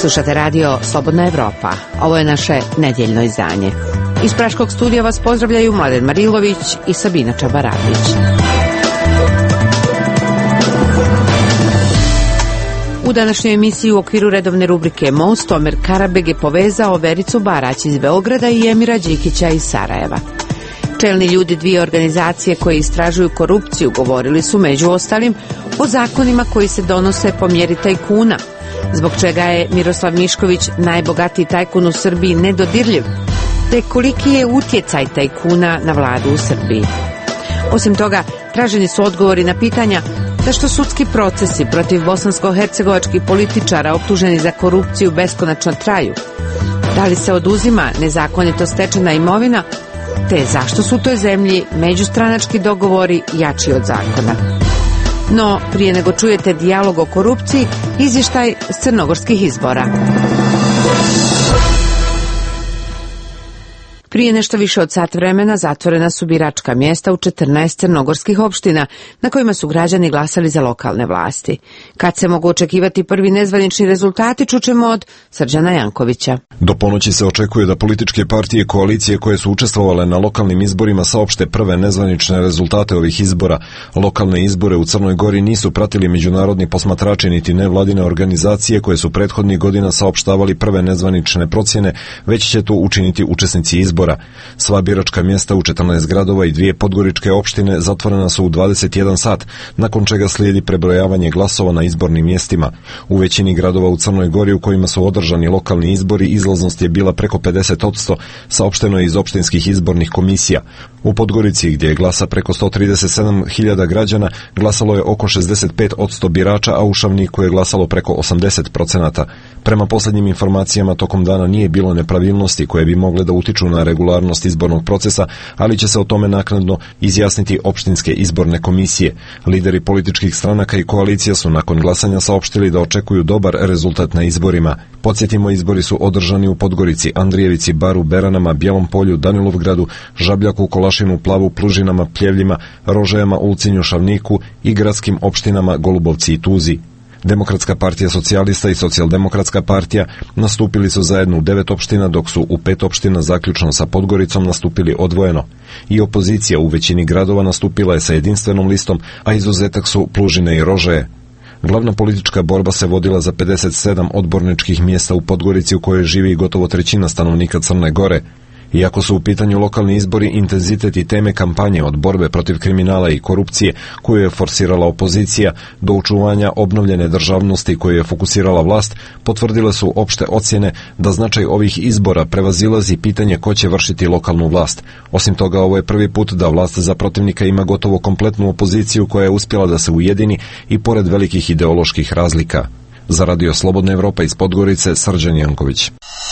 Slušate radio Slobodna Evropa. Ovo je naše nedjeljno izdanje. Iz Praškog studija vas pozdravljaju Mladen Marilović i Sabina Čabaradić. U današnjoj emisiji u okviru redovne rubrike Most, Omer Karabeg je povezao Vericu Barać iz Beograda i Emira Đikića iz Sarajeva. Čelni ljudi dvije organizacije koje istražuju korupciju govorili su među ostalim o zakonima koji se donose po mjeri tajkuna, zbog čega je Miroslav Mišković, najbogatiji tajkun u Srbiji, nedodirljiv, te koliki je utjecaj tajkuna na vladu u Srbiji. Osim toga, traženi su odgovori na pitanja zašto sudski procesi protiv bosansko-hercegovačkih političara optuženi za korupciju beskonačno traju, da li se oduzima nezakonito stečena imovina, te zašto su u toj zemlji međustranački dogovori jači od zakona. No, prije nego čujete dijalog o korupciji, izvještaj s crnogorskih izbora. Prije nešto više od sat vremena zatvorena su biračka mjesta u 14 crnogorskih opština na kojima su građani glasali za lokalne vlasti. Kad se mogu očekivati prvi nezvanični rezultati, čućemo od Srđana Jankovića. Do ponoći se očekuje da političke partije i koalicije koje su učestvovale na lokalnim izborima saopšte prve nezvanične rezultate ovih izbora. Lokalne izbore u Crnoj Gori nisu pratili međunarodni posmatrači niti nevladine organizacije koje su prethodnih godina saopštavali prve nezvanične procjene, već će to učiniti učesnici izbora. Sva biračka mjesta u 14 gradova i dvije podgoričke opštine zatvorena su u 21 sat, nakon čega slijedi prebrojavanje glasova na izbornim mjestima. U većini gradova u Crnoj Gori u kojima su održani lokalni izbori izlaznost je bila preko 50%, saopšteno je iz opštinskih izbornih komisija. U Podgorici, gdje je glasa preko 137.000 građana, glasalo je oko 65% birača, a u Šavniku je glasalo preko 80%. Prema posljednjim informacijama, tokom dana nije bilo nepravilnosti koje bi mogle da utiču na regularnost izbornog procesa, ali će se o tome naknadno izjasniti opštinske izborne komisije. Lideri političkih stranaka i koalicija su nakon glasanja saopštili da očekuju dobar rezultat na izborima. Podsjetimo, izbori su održani u Podgorici, Andrijevici, Baru, Beranama, Bijelom Polju, Danilovgradu, Žabljaku, Kolašinu, Plavu, Plužinama, Pljevljima, Rožajama, Ulcinju, Šavniku i gradskim opštinama Golubovci i Tuzi. Demokratska partija socijalista i socijaldemokratska partija nastupili su zajedno u 9 opština, dok su u 5 opština zaključno sa Podgoricom nastupili odvojeno. I opozicija u većini gradova nastupila je sa jedinstvenom listom, a izuzetak su Plužine i Rožaje. Glavna politička borba se vodila za 57 odborničkih mjesta u Podgorici u kojoj živi gotovo trećina stanovnika Crne Gore. Iako su u pitanju lokalni izbori, intenzitet i teme kampanje od borbe protiv kriminala i korupcije koju je forsirala opozicija do očuvanja obnovljene državnosti koju je fokusirala vlast, potvrdile su opšte ocjene da značaj ovih izbora prevazilazi pitanje ko će vršiti lokalnu vlast. Osim toga, ovo je prvi put da vlast za protivnika ima gotovo kompletnu opoziciju koja je uspjela da se ujedini i pored velikih ideoloških razlika. Za radio Slobodna Evropa iz Podgorice, Srđan Janković.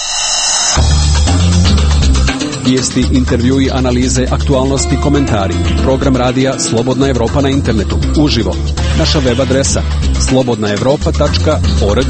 Vijesti, intervjui, analize, aktualnosti, komentari. Program radija Slobodna Evropa na internetu. Uživo. Naša web adresa slobodnaevropa.org.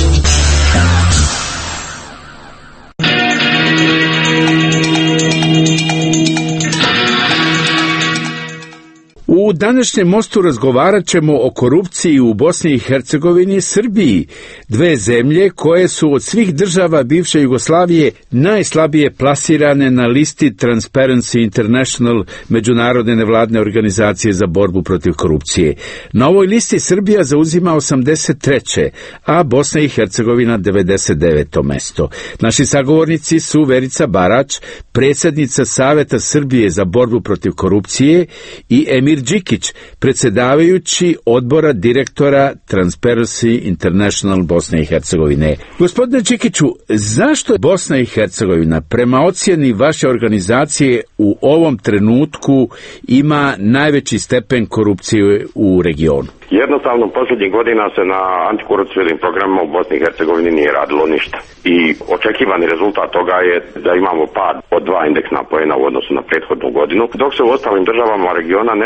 U današnjem mostu razgovarat ćemo o korupciji u Bosni i Hercegovini i Srbiji, dve zemlje koje su od svih država bivše Jugoslavije najslabije plasirane na listi Transparency International, međunarodne nevladne organizacije za borbu protiv korupcije. Na ovoj listi Srbija zauzima 83. a Bosna i Hercegovina 99. mesto. Naši sagovornici su Verica Barać, predsjednica Saveta Srbije za borbu protiv korupcije, i Emir Đikić, predsjedavajući odbora direktora Transparency International Bosne i Hercegovine. Gospodine Đikiću, zašto Bosna i Hercegovina prema ocjeni vaše organizacije u ovom trenutku ima najveći stepen korupcije u regionu? Jednostavno, posljednjih godina se na antikorupcijskim programima u Bosni i Hercegovini nije radilo ništa. I očekivani rezultat toga je da imamo pad od 2 indeksna poena u odnosu na prethodnu godinu, dok se u ostalim državama regiona nešto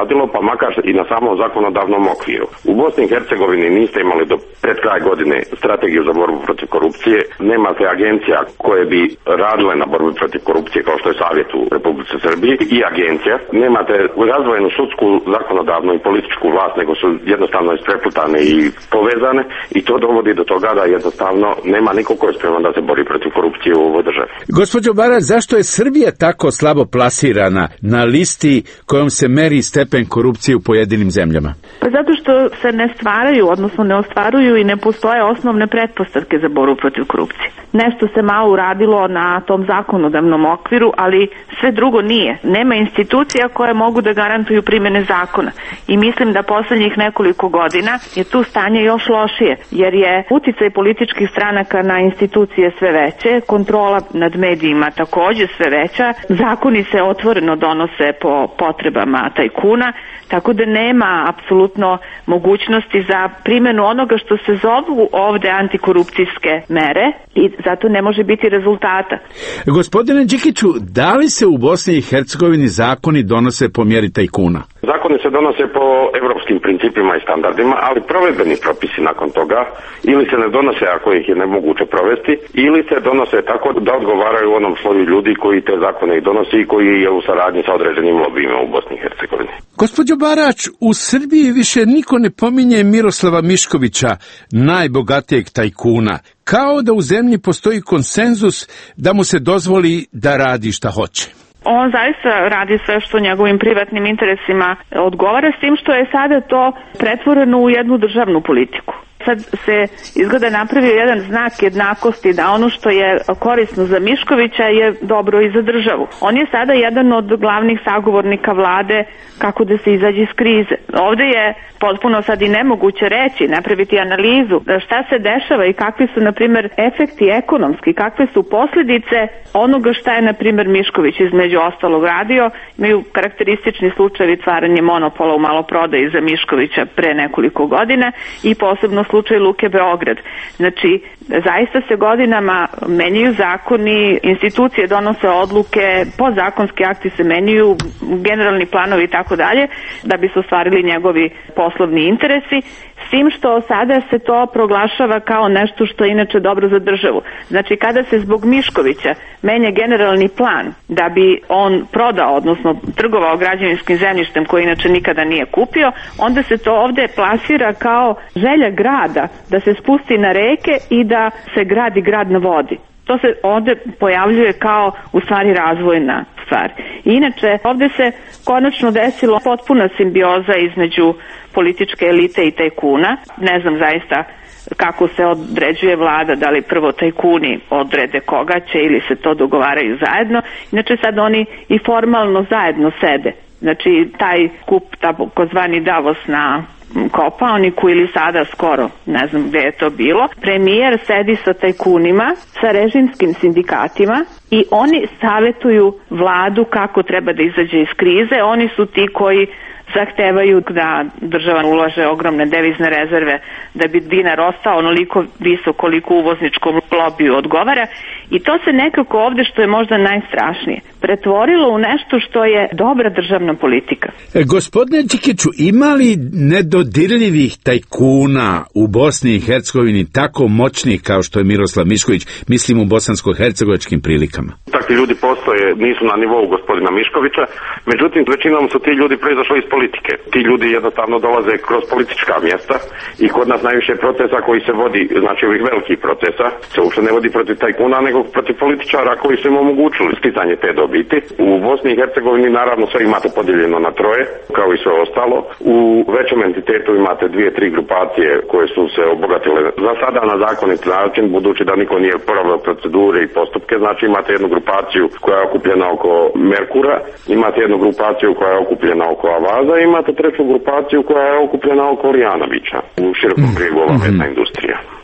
radilo, pa makar i na samom zakonodavnom okviru. U Bosni i Hercegovini niste imali do pred kraj godine strategiju za borbu protiv korupcije, nemate agencija koje bi radile na borbi protiv korupcije kao što je Savjet u Republici Srbiji i agencija, nemate razvojenu sudsku, zakonodavnu i političku vlast, nego su jednostavno ispreplutane i povezane i to dovodi do toga da jednostavno nema niko ko je spreman da se bori protiv korupcije u ovoj državi. Gospođo Barać, zašto je Srbija tako slabo plasirana na listi kojom se meri stepen korupcije u pojedinim zemljama? Pa zato što se ne stvaraju, odnosno ne ostvaruju i ne postoje osnovne pretpostavke za borbu protiv korupcije. Nešto se malo uradilo na tom zakonodavnom okviru, ali sve drugo nije. Nema institucija koje mogu da garantuju primjene zakona. I mislim da poslednjih nekoliko godina je tu stanje još lošije, jer je uticaj političkih stranaka na institucije sve veće, kontrola nad medijima takođe sve veća, zakoni se otvoreno donose po potrebama tajkuna, tako da nema apsolutno mogućnosti za primjenu onoga što se zovu ovde antikorupcijske mere i zato ne može biti rezultata. Gospodine Đikiću, da li se u Bosni i Hercegovini zakoni donose po mjeri tajkuna? Zakoni se donose po evropskim principima i standardima, ali provedbeni propisi nakon toga ili se ne donose ako ih je nemoguće provesti, ili se donose tako da odgovaraju onom sloju ljudi koji te zakone i donosi i koji je u saradnji sa određenim lobijima u Bosni i Hercegovini. Gospođo Barać, u Srbiji više niko ne pominje Miroslava Miškovića, najbogatijeg tajkuna, kao da u zemlji postoji konsenzus da mu se dozvoli da radi šta hoće. On zaista radi sve što njegovim privatnim interesima odgovara, s tim što je sada to pretvoreno u jednu državnu politiku. Sad se izgleda napravio jedan znak jednakosti da ono što je korisno za Miškovića je dobro i za državu. On je sada jedan od glavnih sagovornika vlade kako da se izađe iz krize. Ovde je potpuno sad i nemoguće reći, napraviti analizu šta se dešava i kakvi su, na primjer, efekti ekonomski, kakve su posljedice onoga šta je, na primjer, Mišković između ostalog radio. Imaju karakteristični slučajevi stvaranje monopola u maloprodaji za Miškovića pre nekoliko godina i posebno slučaj Luke Beograd. Znači, zaista se godinama menjaju zakoni, institucije donose odluke, podzakonski akti se menjaju, generalni planovi i tako dalje, da bi se ostvarili njegovi poslovni interesi, s tim što sada se to proglašava kao nešto što je inače dobro za državu. Znači, kada se zbog Miškovića menja generalni plan da bi on prodao, odnosno trgovao građevinskim zemljištem koje inače nikada nije kupio, onda se to ovde plasira kao želja grada da se spusti na reke i da se gradi grad na vodi. To se ovde pojavljuje kao u stvari razvojna stvar. Inače, ovde se konačno desilo potpuna simbioza između političke elite i tajkuna. Ne znam zaista kako se određuje vlada, da li prvo tajkuni odrede koga će ili se to dogovaraju zajedno. Inače sad oni i formalno zajedno sede. Znači taj kup, takozvani Davos na Kopaoniku ili sada skoro, ne znam gde je to bilo, premijer sedi sa tajkunima, sa režimskim sindikatima i oni savetuju vladu kako treba da izađe iz krize. Oni su ti koji zahtevaju da država ulaže ogromne devizne rezerve da bi dinar ostao onoliko visok koliko uvozničkom lobiju odgovara i to se nekako ovde, što je možda najstrašnije, pretvorilo u nešto što je dobra državna politika. Gospodine Đikiću, ima li nedodirljivih tajkuna u Bosni i Hercegovini tako moćnih kao što je Miroslav Mišković, mislim u bosansko-hercegovačkim prilikama? Takvi ljudi postoje, nisu na nivou gospodina Miškovića, međutim većinom su ti ljudi proizašli iz politike. Ti ljudi jednostavno dolaze kroz politička mjesta i kod nas najviše procesa koji se vodi, znači ovih velikih procesa, se uopšte ne vodi protiv tajkuna, nego protiv političara koji su im omogućili sticanje te dobiti. U Bosni i Hercegovini naravno sve imate podijeljeno na troje, kao i sve ostalo. U većem entitetu imate 2-3 grupacije koje su se obogatile za sada na zakonit način, budući da niko nije proveo procedure i postupke. Znači imate jednu grupaciju koja je okupljena oko Merkura, imate jednu grupaciju koja je okupljena oko Avaza i imate treću grupaciju koja je okupljena oko Lijanovića u širokom brijegu ova mesna industrija.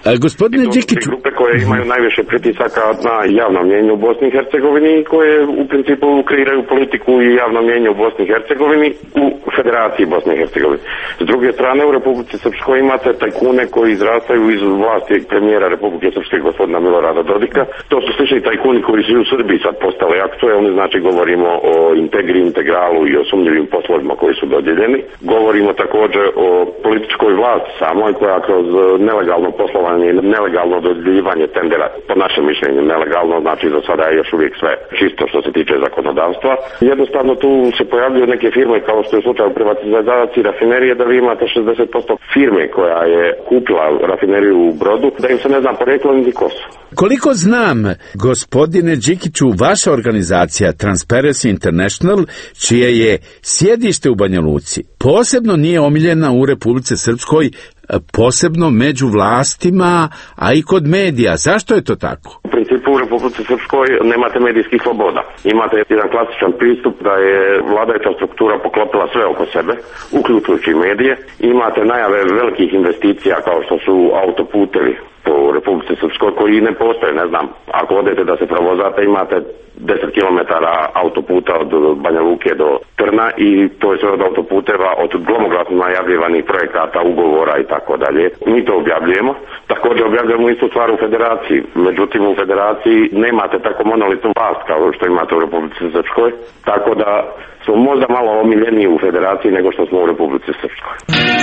Gospodine Đikiću, grupe koje imaju najviše pritisaka na javno mnijenje u Bosni i Hercegovini i koje u principu kreiraju politiku i javno mnijenje u Bosni i Hercegovini u Federaciji Bosne i Hercegovine. S druge strane, u Republici Srpskoj imate tajkune koji izrastaju iz vlasti premijera Republike Srpske gospodina Milorada Dodika. To su slični tajkuni koji su u Srbiji sad postali aktuelni, znači govorimo o Integri, Integralu i o sumnjivim poslovima koji su dodijeljeni. Govorimo također o političkoj vlasti samoj koja kroz nelegalno poslovanje i nelegalno dodjeljivanje tendera, po našem mišljenju nelegalno, znači za sada je još uvijek sve čisto što se tiče zakonodavstva. Jednostavno tu se pojavljuju neke firme kao što je slučaj u privatizaciji rafinerije, da vi imate 60% firme koja je kupila rafineriju u Brodu, da im se ne zna porijeklo niti kosu. Koliko znam, gospodine Đikiću, vaša organizacija Transparency International, čije je sjedište u Banja Luci, posebno nije omiljena u Republici Srpskoj, posebno među vlastima, a i kod medija. Zašto je to tako? U principu u Republici Srpskoj nemate medijskih sloboda. Imate jedan klasičan pristup da je vladajuća struktura poklopila sve oko sebe, uključujući medije. Imate najave velikih investicija kao što su autoputevi po Republici Srpskoj koji ne postoje, ne znam, ako odete da se provozate imate 10 km autoputa od Banja Luke do Trna i to je sve od autoputeva, od glomoglasno najavljivanih projekata, ugovora i tako dalje. Mi to objavljujemo. Također objavljujemo istu stvar u Federaciji. Međutim, u Federaciji nemate tako monolitnu vlast kao što imate u Republici Srpskoj. Tako da smo možda malo omiljeniji u Federaciji nego što smo u Republici Srpskoj.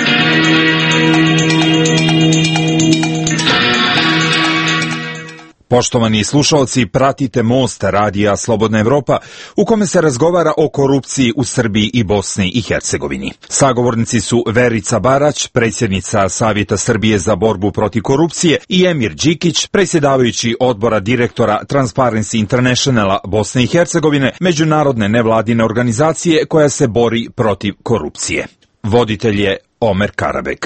Poštovani slušalci, pratite Most radija Slobodna Evropa, u kome se razgovara o korupciji u Srbiji i Bosni i Hercegovini. Sagovornici su Verica Barać, predsjednica Savjeta Srbije za borbu protiv korupcije, i Emir Đikić, predsjedavajući odbora direktora Transparency Internationala Bosne i Hercegovine, međunarodne nevladine organizacije koja se bori protiv korupcije. Voditelj je Omer Karabek.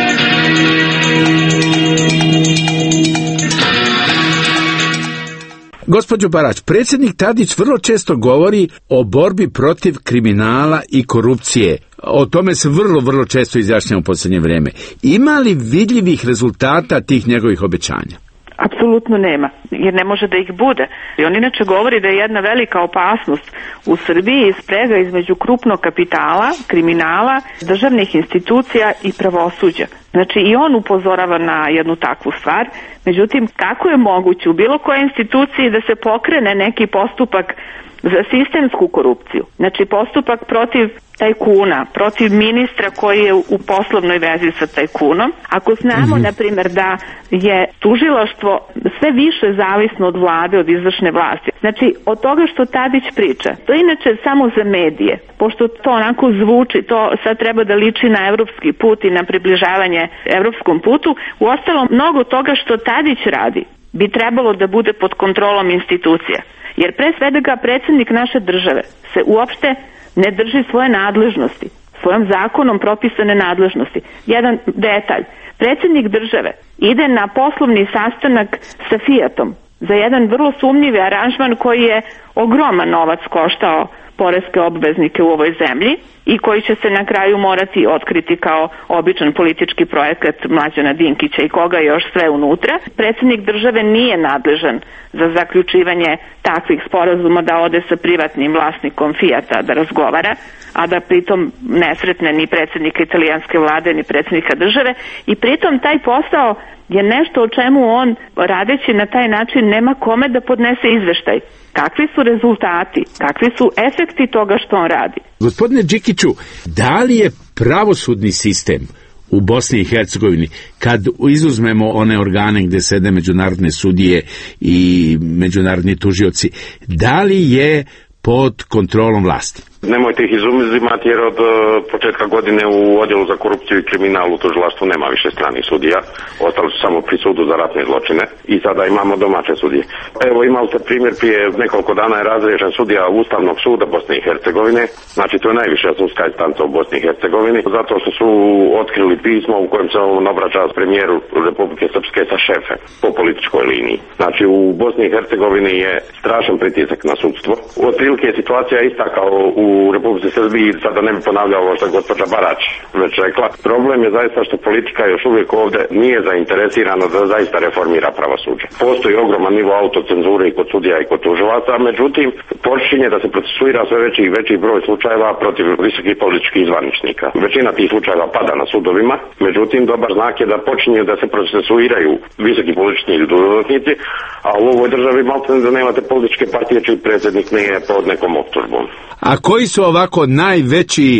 Gospođo Barać, predsjednik Tadić vrlo često govori o borbi protiv kriminala i korupcije. O tome se vrlo često izjašnjava u posljednje vrijeme. Ima li vidljivih rezultata tih njegovih obećanja? Apsolutno nema, jer ne može da ih bude. I on inače govori da je jedna velika opasnost u Srbiji sprega između krupnog kapitala, kriminala, državnih institucija i pravosuđa. Znači i on upozorava na jednu takvu stvar. Međutim, kako je moguće u bilo kojoj instituciji da se pokrene neki postupak za sistemsku korupciju? Znači postupak protiv tajkuna, protiv ministra koji je u poslovnoj vezi sa tajkunom. Ako znamo, na primjer, da je tužilaštvo sve više zavisno od vlade, od izvršne vlasti. Znači, od toga što Tadić priča, to je inače samo za medije, pošto to onako zvuči, to sad treba da liči na evropski put i na približavanje evropskom putu. Uostalom, mnogo toga što Tadić radi bi trebalo da bude pod kontrolom institucija. Jer pre svega predsjednik naše države se uopšte ne drži svoje nadležnosti, svojom zakonom propisane nadležnosti. Jedan detalj. Predsjednik države ide na poslovni sastanak sa Fiatom za jedan vrlo sumnjivi aranžman koji je ogroman novac koštao poreske obveznike u ovoj zemlji i koji će se na kraju morati otkriti kao običan politički projekat Mlađana Dinkića i koga još sve unutra. Predsjednik države nije nadležan za zaključivanje takvih sporazuma da ode sa privatnim vlasnikom Fiata da razgovara, a da pritom ne sretne ni predsjednika italijanske vlade ni predsjednika države, i pritom taj posao je nešto o čemu on, radeći na taj način, nema kome da podnese izveštaj. Kakvi su rezultati, kakvi su efekti toga što on radi? Gospodine Đikiću, da li je pravosudni sistem u Bosni i Hercegovini, kad izuzmemo one organe gdje sede međunarodne sudije i međunarodni tužioci, da li je pod kontrolom vlasti? Nemojte ih izuzimati jer od početka godine u odjelu za korupciju i kriminal u tužilaštvu nema više stranih sudija. Ostali su samo pri sudu za ratne zločine i sada imamo domaće sudije. Evo, imali ste primjer, prije nekoliko dana je razriješen sudija Ustavnog suda Bosne i Hercegovine. Znači, to je najviša sudska instanca u Bosni i Hercegovini, zato što su otkrili pismo u kojem se on obraća s premijeru Republike Srpske sa šefe po političkoj liniji. Znači, u Bosni i Hercegovini je strašan pritisak na sudstvo. Otprilike je situacija ista kao u u Republici Srbiji, sada ne bi ponavljao ovo što je gospođa Barać već rekla. Problem je zaista što politika još uvijek ovdje nije zainteresirana da zaista reformira pravosuđe. Postoji ogroman nivo autocenzure i kod sudija i kod tužilaca, međutim počinje da se procesuira sve veći i veći broj slučajeva protiv visokih političkih zvaničnika. Većina tih slučajeva pada na sudovima, međutim dobar znak je da počinje da se procesuiraju visoki politički dužnosnici, a u ovoj državi maltene da nemate političke partije čiji predsjednik nije pod nekom optužbom. A koji su ovako najveći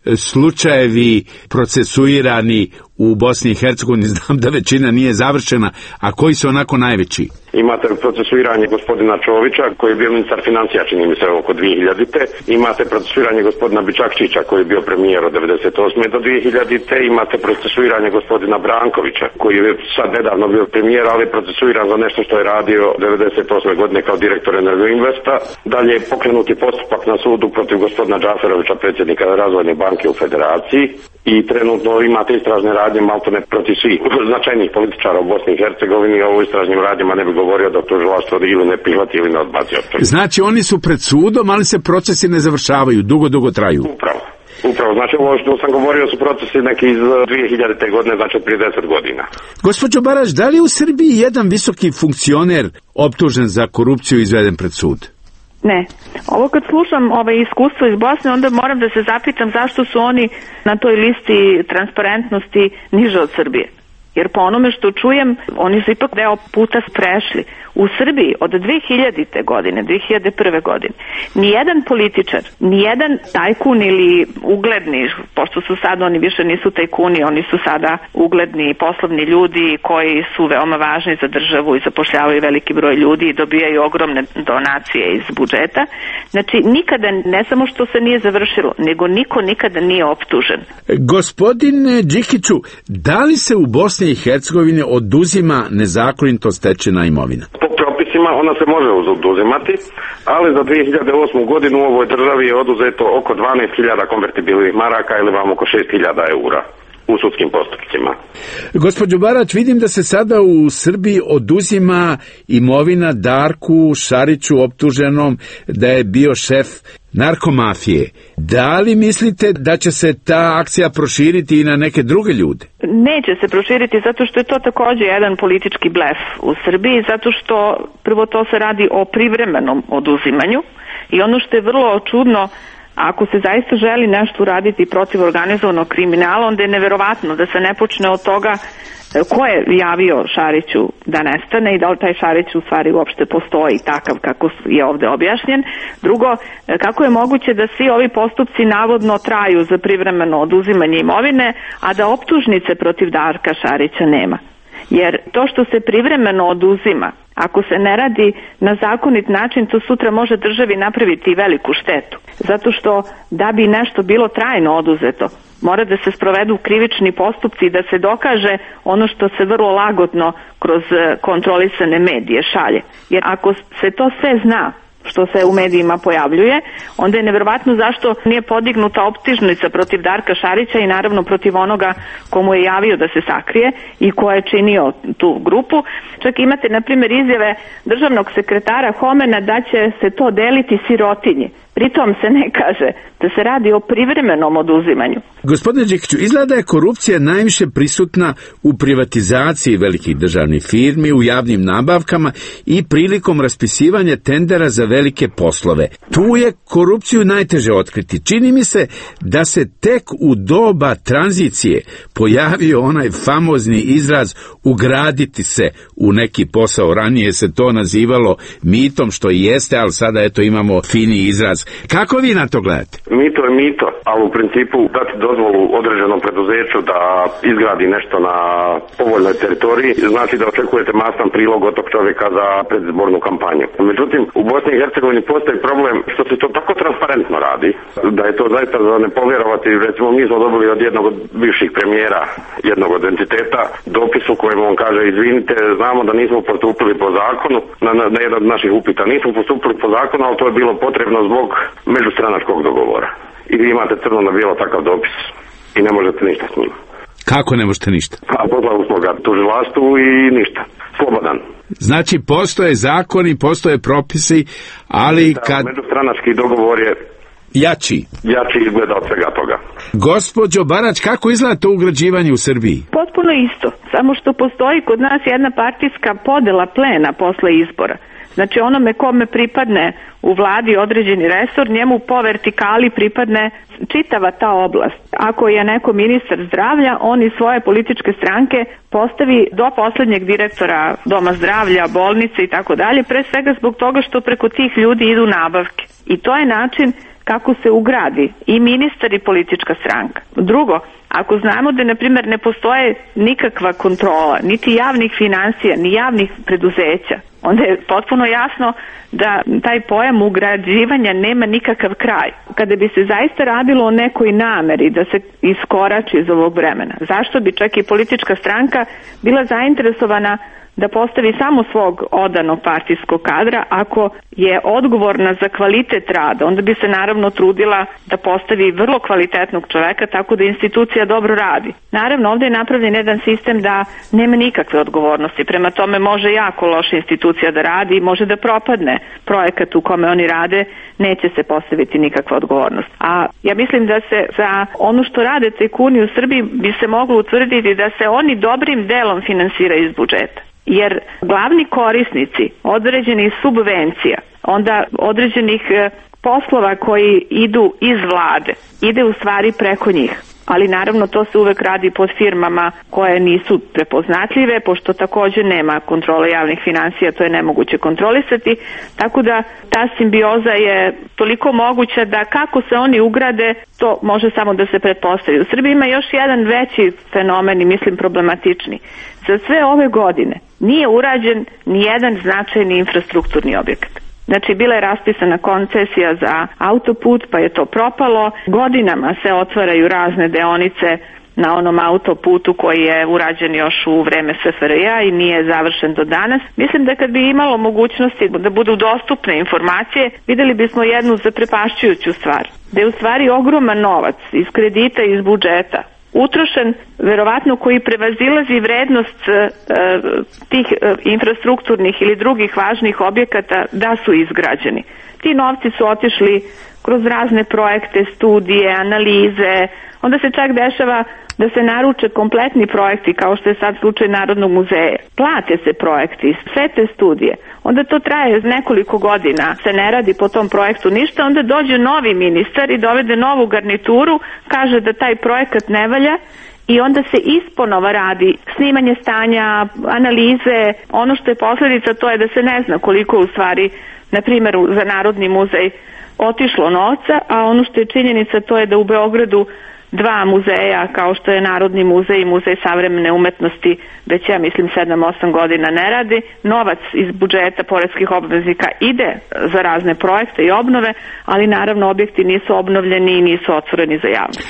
slučajevi procesuirani u Bosni i Hercegovini? Znam da većina nije završena, a koji su onako najveći? Imate procesuiranje gospodina Čovića, koji je bio ministar financija, čini mi se, oko 2000-te. Imate procesuiranje gospodina Bičakčića, koji je bio premijer od 98. do 2000-te. Imate procesuiranje gospodina Brankovića, koji je sad nedavno bio premijer, ali procesuiran za nešto što je radio 98. godine kao direktor Energoinvesta. Dalje je pokrenuti postupak na sudu protiv gospodina Džaferovića, predsjednika Razvojne banke u Federaciji. I trenutno imate istražne radnje maltene protiv svih značajnih političara u Bosni i Hercegovini. O istražnim radnjama ne bi govorio da tužilaštvo ili ne prihvati ili ne odbaci optužbu. Znači oni su pred sudom, ali se procesi ne završavaju, dugo traju. Upravo, znači ovo što sam govorio su procesi neki iz 2000. godine, znači prije 10 godina. Gospođo Barać, da li je u Srbiji jedan visoki funkcioner optužen za korupciju izveden pred sud? Ne. Ovo kad slušam iskustvo iz Bosne, onda moram da se zapitam zašto su oni na toj listi transparentnosti niže od Srbije. Jer po onome što čujem, oni su ipak deo puta prešli. U Srbiji od 2000. godine, 2001. godine, nijedan političar, nijedan tajkun ili ugledni, pošto su sad oni više nisu tajkuni, oni su sada ugledni poslovni ljudi koji su veoma važni za državu i zapošljavaju veliki broj ljudi i dobijaju ogromne donacije iz budžeta. Znači, nikada, ne samo što se nije završilo, nego niko nikada nije optužen. Gospodine Đikiću, da li se u Bosni i Hercegovini oduzima nezakonito stečena imovina? Po propisima ona se može oduzimati, ali za 2008. godinu u ovoj državi je oduzeto oko 12.000 konvertibilnih maraka ili vam oko 6.000 eura u sudskim postupcima. Gospođo Barać, vidim da se sada u Srbiji oduzima imovina Darku Šariću, optuženom da je bio šef narkomafije. Da li mislite da će se ta akcija proširiti i na neke druge ljude? Neće se proširiti zato što je to također jedan politički blef u Srbiji, zato što prvo to se radi o privremenom oduzimanju i ono što je vrlo čudno, ako se zaista želi nešto uraditi protiv organizovanog kriminala, onda je neverovatno da se ne počne od toga ko je javio Šariću da nestane i da li taj Šarić u stvari uopšte postoji takav kako je ovde objašnjen. Drugo, kako je moguće da svi ovi postupci navodno traju za privremeno oduzimanje imovine, a da optužnice protiv Darka Šarića nema? Jer to što se privremeno oduzima, ako se ne radi na zakonit način, to sutra može državi napraviti veliku štetu. Zato što da bi nešto bilo trajno oduzeto, mora da se sprovedu krivični postupci i da se dokaže ono što se vrlo lagodno kroz kontrolisane medije šalje. Jer ako se to sve zna, što se u medijima pojavljuje, onda je neverovatno zašto nije podignuta optužnica protiv Darka Šarića i naravno protiv onoga komu je javio da se sakrije i ko je činio tu grupu. Čak imate, na primjer, izjave državnog sekretara Homena da će se to deliti sirotinji. Pritom se ne kaže da se radi o privremenom oduzimanju. Gospodine Đikiću, izgleda da je korupcija najviše prisutna u privatizaciji velikih državnih firmi, u javnim nabavkama i prilikom raspisivanja tendera za velike poslove. Tu je korupciju najteže otkriti. Čini mi se da se tek u doba tranzicije pojavio onaj famozni izraz ugraditi se u neki posao. Ranije se to nazivalo mitom, što i jeste, ali sada eto imamo fini izraz. Kako vi na to gledate? Mito je mito, ali u principu dati dozvolu određenom preduzeću da izgradi nešto na povoljnoj teritoriji znači da očekujete masan prilog od tog čovjeka za predizbornu kampanju. Međutim, u Bosni i Hercegovini postoji problem što se to tako transparentno radi, da je to zaista za ne povjerovati. Recimo, mi smo dobili od jednog od bivših premijera, jednog od entiteta, dopis u kojem on kaže: izvinite, znamo da nismo postupili po zakonu, na jedan od naših upita nismo postupili po zakonu, ali to je bilo potrebno zbog međustranačkog dogovora. I vi imate crno na bijelo takav dopis i ne možete ništa s njim. Kako ne možete ništa? A poslali smo ga tužilaštvu i ništa. Slobodan. Znači, postoje zakoni, postoje propisi, ali kad... Međustranački dogovor je jači izgleda od svega toga. Gospođo Barać, kako izgleda to ugrađivanje u Srbiji? Potpuno isto, samo što postoji kod nas jedna partijska podela plena posle izbora. Znači onome kome pripadne u vladi određeni resor, njemu po vertikali pripadne čitava ta oblast. Ako je neko ministar zdravlja, on iz svoje političke stranke postavi do poslednjeg direktora doma zdravlja, bolnice i tako dalje, pre svega zbog toga što preko tih ljudi idu nabavke. I to je način kako se ugradi i ministar i politička stranka. Drugo, ako znamo da, na primjer, ne postoje nikakva kontrola, niti javnih finansija, ni javnih preduzeća, onda je potpuno jasno da taj pojam ugrađivanja nema nikakav kraj. Kada bi se zaista radilo o nekoj nameri da se iskorači iz ovog vremena, zašto bi čak i politička stranka bila zainteresovana da postavi samo svog odanog partijskog kadra ako je odgovorna za kvalitet rada, onda bi se naravno trudila da postavi vrlo kvalitetnog čoveka tako da institucija dobro radi. Naravno, ovdje je napravljen jedan sistem da nema nikakve odgovornosti, prema tome može jako loša institucija da radi i može da propadne projekat u kome oni rade, neće se postaviti nikakva odgovornost. A ja mislim da se za ono što rade tajkuni u Srbiji bi se moglo utvrditi da se oni dobrim delom finansiraju iz budžeta. Jer glavni korisnici određenih subvencija, onda određenih poslova koji idu iz vlade, ide u stvari preko njih. Ali naravno to se uvek radi pod firmama koje nisu prepoznatljive, pošto također nema kontrole javnih finansija, to je nemoguće kontrolisati, tako da ta simbioza je toliko moguća da kako se oni ugrade, to može samo da se pretpostavi. U Srbiji ima još jedan veći fenomen i mislim problematični. Za sve ove godine nije urađen ni jedan značajni infrastrukturni objekat. Znači, bila je raspisana koncesija za autoput, pa je to propalo. Godinama se otvaraju razne deonice na onom autoputu koji je urađen još u vreme SFRJ-a i nije završen do danas. Mislim da kad bi imalo mogućnosti da budu dostupne informacije, videli bismo jednu zaprepašćujuću stvar. Da je u stvari ogroman novac iz kredita i iz budžeta utrošen, verovatno koji prevazilazi vrednost tih infrastrukturnih ili drugih važnih objekata da su izgrađeni. Ti novci su otišli kroz razne projekte, studije, analize, onda se čak dešava da se naruče kompletni projekti kao što je sad slučaj Narodnog muzeja. Plate se projekti, sve te studije, onda to traje nekoliko godina, se ne radi po tom projektu ništa, onda dođe novi ministar i dovede novu garnituru, kaže da taj projekat ne valja i onda se isponova radi snimanje stanja, analize. Ono što je posljedica to je da se ne zna koliko u stvari, na primjer za Narodni muzej, otišlo novca, a ono što je činjenica to je da u Beogradu dva muzeja kao što je Narodni muzej i Muzej savremene umetnosti već ja mislim 7-8 godina ne radi. Novac iz budžeta poreskih obveznika ide za razne projekte i obnove, ali naravno objekti nisu obnovljeni i nisu otvoreni za javnost.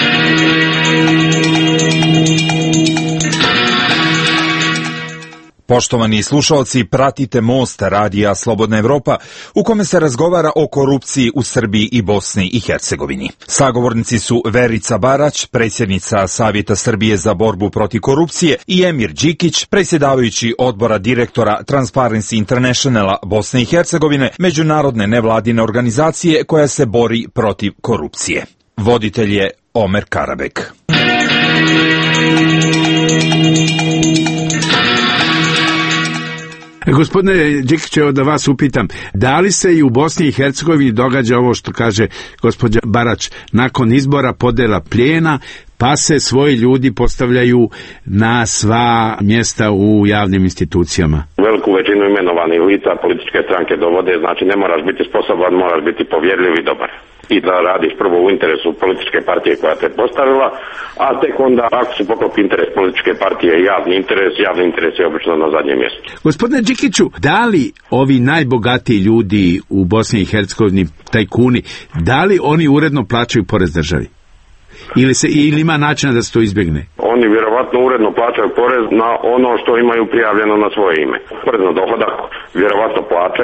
Poštovani slušalci, pratite Most radija Slobodna Evropa u kome se razgovara o korupciji u Srbiji i Bosni i Hercegovini. Sagovornici su Verica Barać, predsjednica Savjeta Srbije za borbu protiv korupcije, i Emir Đikić, predsjedavajući odbora direktora Transparency Internationala Bosne i Hercegovine, međunarodne nevladine organizacije koja se bori protiv korupcije. Voditelj je Omer Karabek. Gospodine Đikić, evo da vas upitam, da li se i u Bosni i Hercegovini događa ovo što kaže gospođa Barać, nakon izbora podela plijena, pa se svoji ljudi postavljaju na sva mjesta u javnim institucijama? Veliku većinu imenovanih lica političke stranke dovode, znači ne moraš biti sposoban, moraš biti povjerljiv i dobar. I da radiš prvo u interesu političke partije koja te postavila, a tek onda ako se poklopi interes političke partije i javni interes je obično na zadnjem mjestu. Gospodine Đikiću, da li ovi najbogatiji ljudi u Bosni i Hercegovini, tajkuni, da li oni uredno plaćaju porez državi? Ili ima načina da se to izbjegne? Oni vjerovatno uredno plaćaju porez na ono što imaju prijavljeno na svoje ime. Porez na dohodak vjerovatno plaćaju,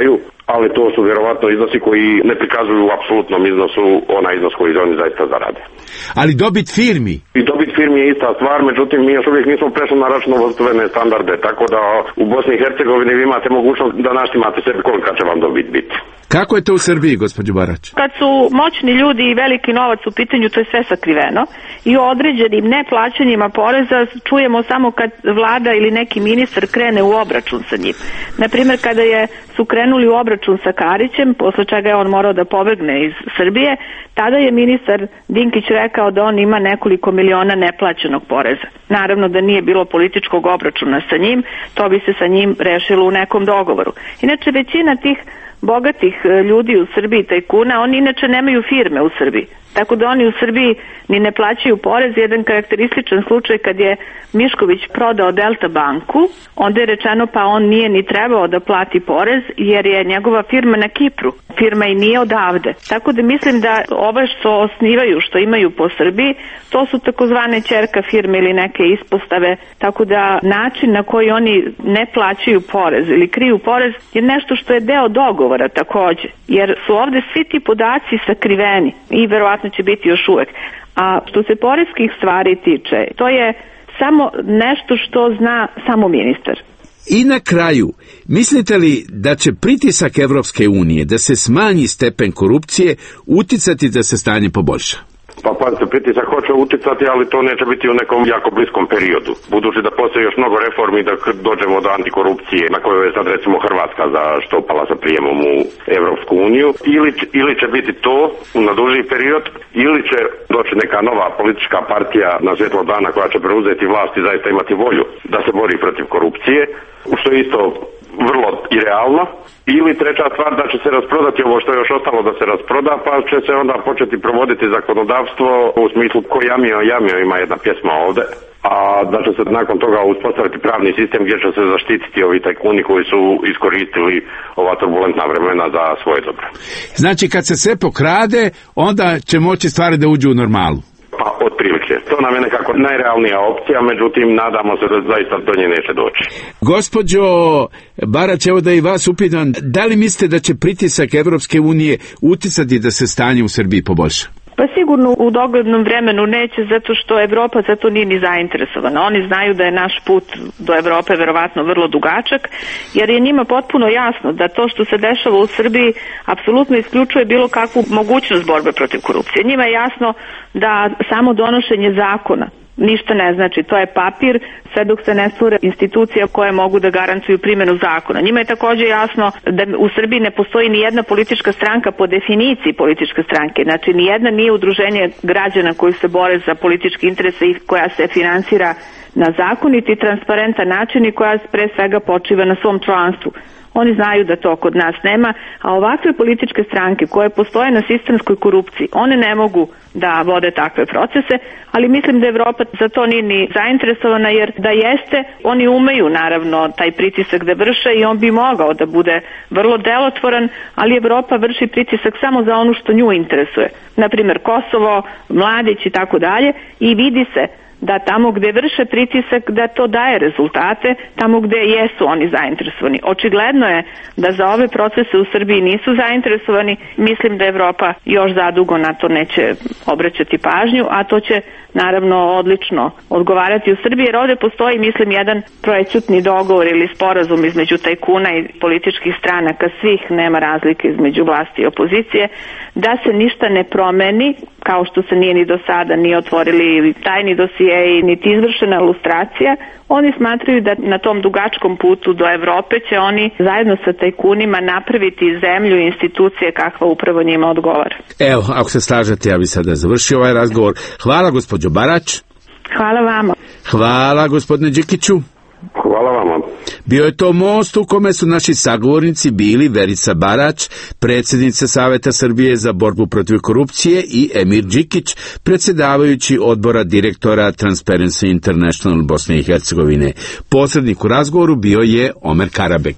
ali to su vjerovatno iznosi koji ne prikazuju u apsolutnom iznosu onaj iznos koji oni zaista zarade. Ali dobit firmi? I dobit firmi je ista stvar, međutim mi još uvijek nismo prešli na računovodstvene standarde, tako da u Bosni i Hercegovini vi imate mogućnost da naštimate sebi kolika će vam dobit biti. Kako je to u Srbiji, gospođo Barać? Kad su moćni ljudi i veliki novac u pitanju, to je sve sakriveno i o određenim neplaćanjima poreza čujemo samo kad vlada ili neki ministar krene u obračun sa njim. Naprimjer, kada su krenuli u obračun sa Karićem, posle čega je on morao da pobegne iz Srbije, tada je ministar Dinkić rekao da on ima nekoliko miliona neplaćenog poreza. Naravno da nije bilo političkog obračuna sa njim, to bi se sa njim rešilo u nekom dogovoru. Inače, većina tih bogatih ljudi u Srbiji, tajkuna, oni inače nemaju firme u Srbiji. Tako da oni u Srbiji ni ne plaćaju porez. Jedan karakterističan slučaj kad je Mišković prodao Delta banku, onda je rečeno pa on nije ni trebao da plati porez jer je njegova firma na Kipru. Firma i nije odavde. Tako da mislim da ove što osnivaju, što imaju po Srbiji, to su takozvane ćerka firme ili neke ispostave. Tako da način na koji oni ne plaćaju porez ili kriju porez je nešto što je deo dogovora takođe. Jer su ovde svi ti podaci sakriveni i verovatno će biti još uvek. A što se poreskih stvari tiče, to je samo nešto što zna samo ministar. I na kraju, mislite li da će pritisak Evropske unije da se smanji stepen korupcije uticati da se stanje poboljša? Pa pazite, pritisak hoće uticati, ali to neće biti u nekom jako bliskom periodu. Budući da postoji još mnogo reformi da dođemo do antikorupcije na kojoj je sad recimo Hrvatska zaštopala sa prijemom u Evropsku uniju, ili će biti to na duži period, ili će doći neka nova politička partija na svjetlo dana koja će preuzeti vlast i zaista imati volju da se bori protiv korupcije, što je isto vrlo irealno, ili treća stvar da će se rasprodati ovo što je još ostalo da se rasproda, pa će se onda početi provoditi zakonodavstvo u smislu ko jamio ima jedna pjesma ovde, a da će se nakon toga uspostaviti pravni sistem gdje će se zaštititi ovi tajkuni koji su iskoristili ova turbulentna vremena za svoje dobro. Znači kad se sve pokrade, onda će moći stvari da uđu u normalu. Pa otprilike. To nam je nekako najrealnija opcija, međutim nadamo se da zaista do nje neće doći. Gospođo Barać, evo da i vas upitam, da li mislite da će pritisak Evropske unije uticati da se stanje u Srbiji poboljša? Pa sigurno u doglednom vremenu neće, zato što Evropa za to nije ni zainteresovana. Oni znaju da je naš put do Evrope verovatno vrlo dugačak, jer je njima potpuno jasno da to što se dešava u Srbiji apsolutno isključuje bilo kakvu mogućnost borbe protiv korupcije. Njima je jasno da samo donošenje zakona ništa ne znači, to je papir sve dok se ne stvore institucije koje mogu da garantuju primjenu zakona. Njima je također jasno da u Srbiji ne postoji ni jedna politička stranka po definiciji političke stranke, znači ni jedna nije udruženje građana koji se bore za politički interese i koja se finansira na zakonit i transparentan način i koja pre svega počiva na svom članstvu. Oni znaju da to kod nas nema, a ovakve političke stranke koje postoje na sistemskoj korupciji, one ne mogu da vode takve procese, ali mislim da Evropa za to nije ni zainteresovana, jer da jeste, oni umeju naravno taj pritisak da vrše i on bi mogao da bude vrlo delotvoran, ali Evropa vrši pritisak samo za ono što nju interesuje. Naprimjer Kosovo, Mladić i tako dalje, i vidi se da tamo gde vrše pritisak da to daje rezultate, tamo gde jesu oni zainteresovani. Očigledno je da za ove procese u Srbiji nisu zainteresovani, mislim da Evropa još zadugo na to neće obraćati pažnju, a to će naravno odlično odgovarati u Srbiji, jer ovde postoji, mislim, jedan prećutni dogovor ili sporazum između tajkuna i političkih stranaka svih, nema razlike između vlasti i opozicije, da se ništa ne promeni, kao što se nije ni do sada ni otvorili tajni dosijeji, niti izvršena lustracija. Oni smatraju da na tom dugačkom putu do Evrope će oni zajedno sa tajkunima napraviti zemlju i institucije kakva upravo njima odgovara. Evo, ako se slažete, ja bih sada završio ovaj razgovor. Hvala gospođo Barać. Hvala vama. Hvala gospodine Đikiću. Hvala vama. Bio je to most u kome su naši sagovornici bili Verica Barać, predsjednica Saveta Srbije za borbu protiv korupcije, i Emir Đikić, predsjedavajući odbora direktora Transparency International Bosne i Hercegovine. Posrednik u razgovoru bio je Omer Karabek.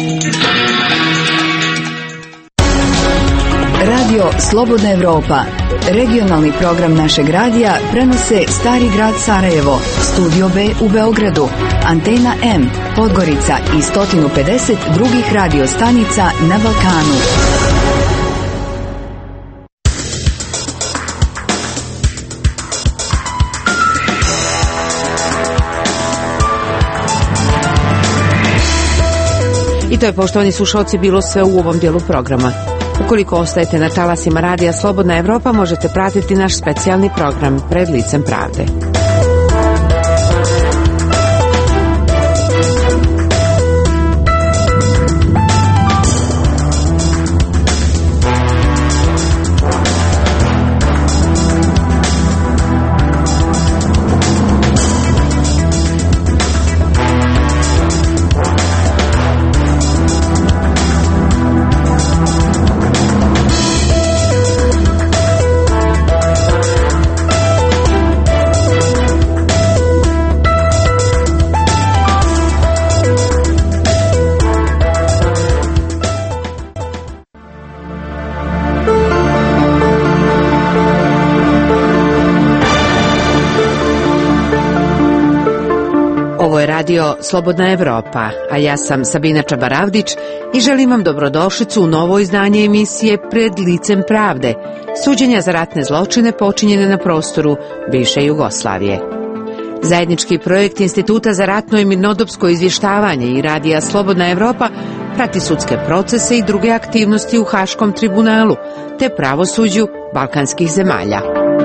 Radio Slobodna Evropa, Regionalni program našeg radija prenose Stari grad Sarajevo, Studio B u Beogradu, Antena M, Podgorica i 150 drugih radio stanica na Balkanu. I to je, poštovani slušalci, bilo sve u ovom dijelu programa. Ukoliko ostajete na talasima radija Slobodna Evropa, možete pratiti naš specijalni program Pred licem pravde. Ovo je radio Slobodna Evropa, a ja sam Sabina Čabaravdić i želim vam dobrodošlicu u novo izdanje emisije Pred licem pravde, suđenja za ratne zločine počinjene na prostoru bivše Jugoslavije. Zajednički projekt Instituta za ratno i mirnodopsko izvještavanje i radija Slobodna Evropa prati sudske procese i druge aktivnosti u Haškom tribunalu te pravosuđu balkanskih zemalja.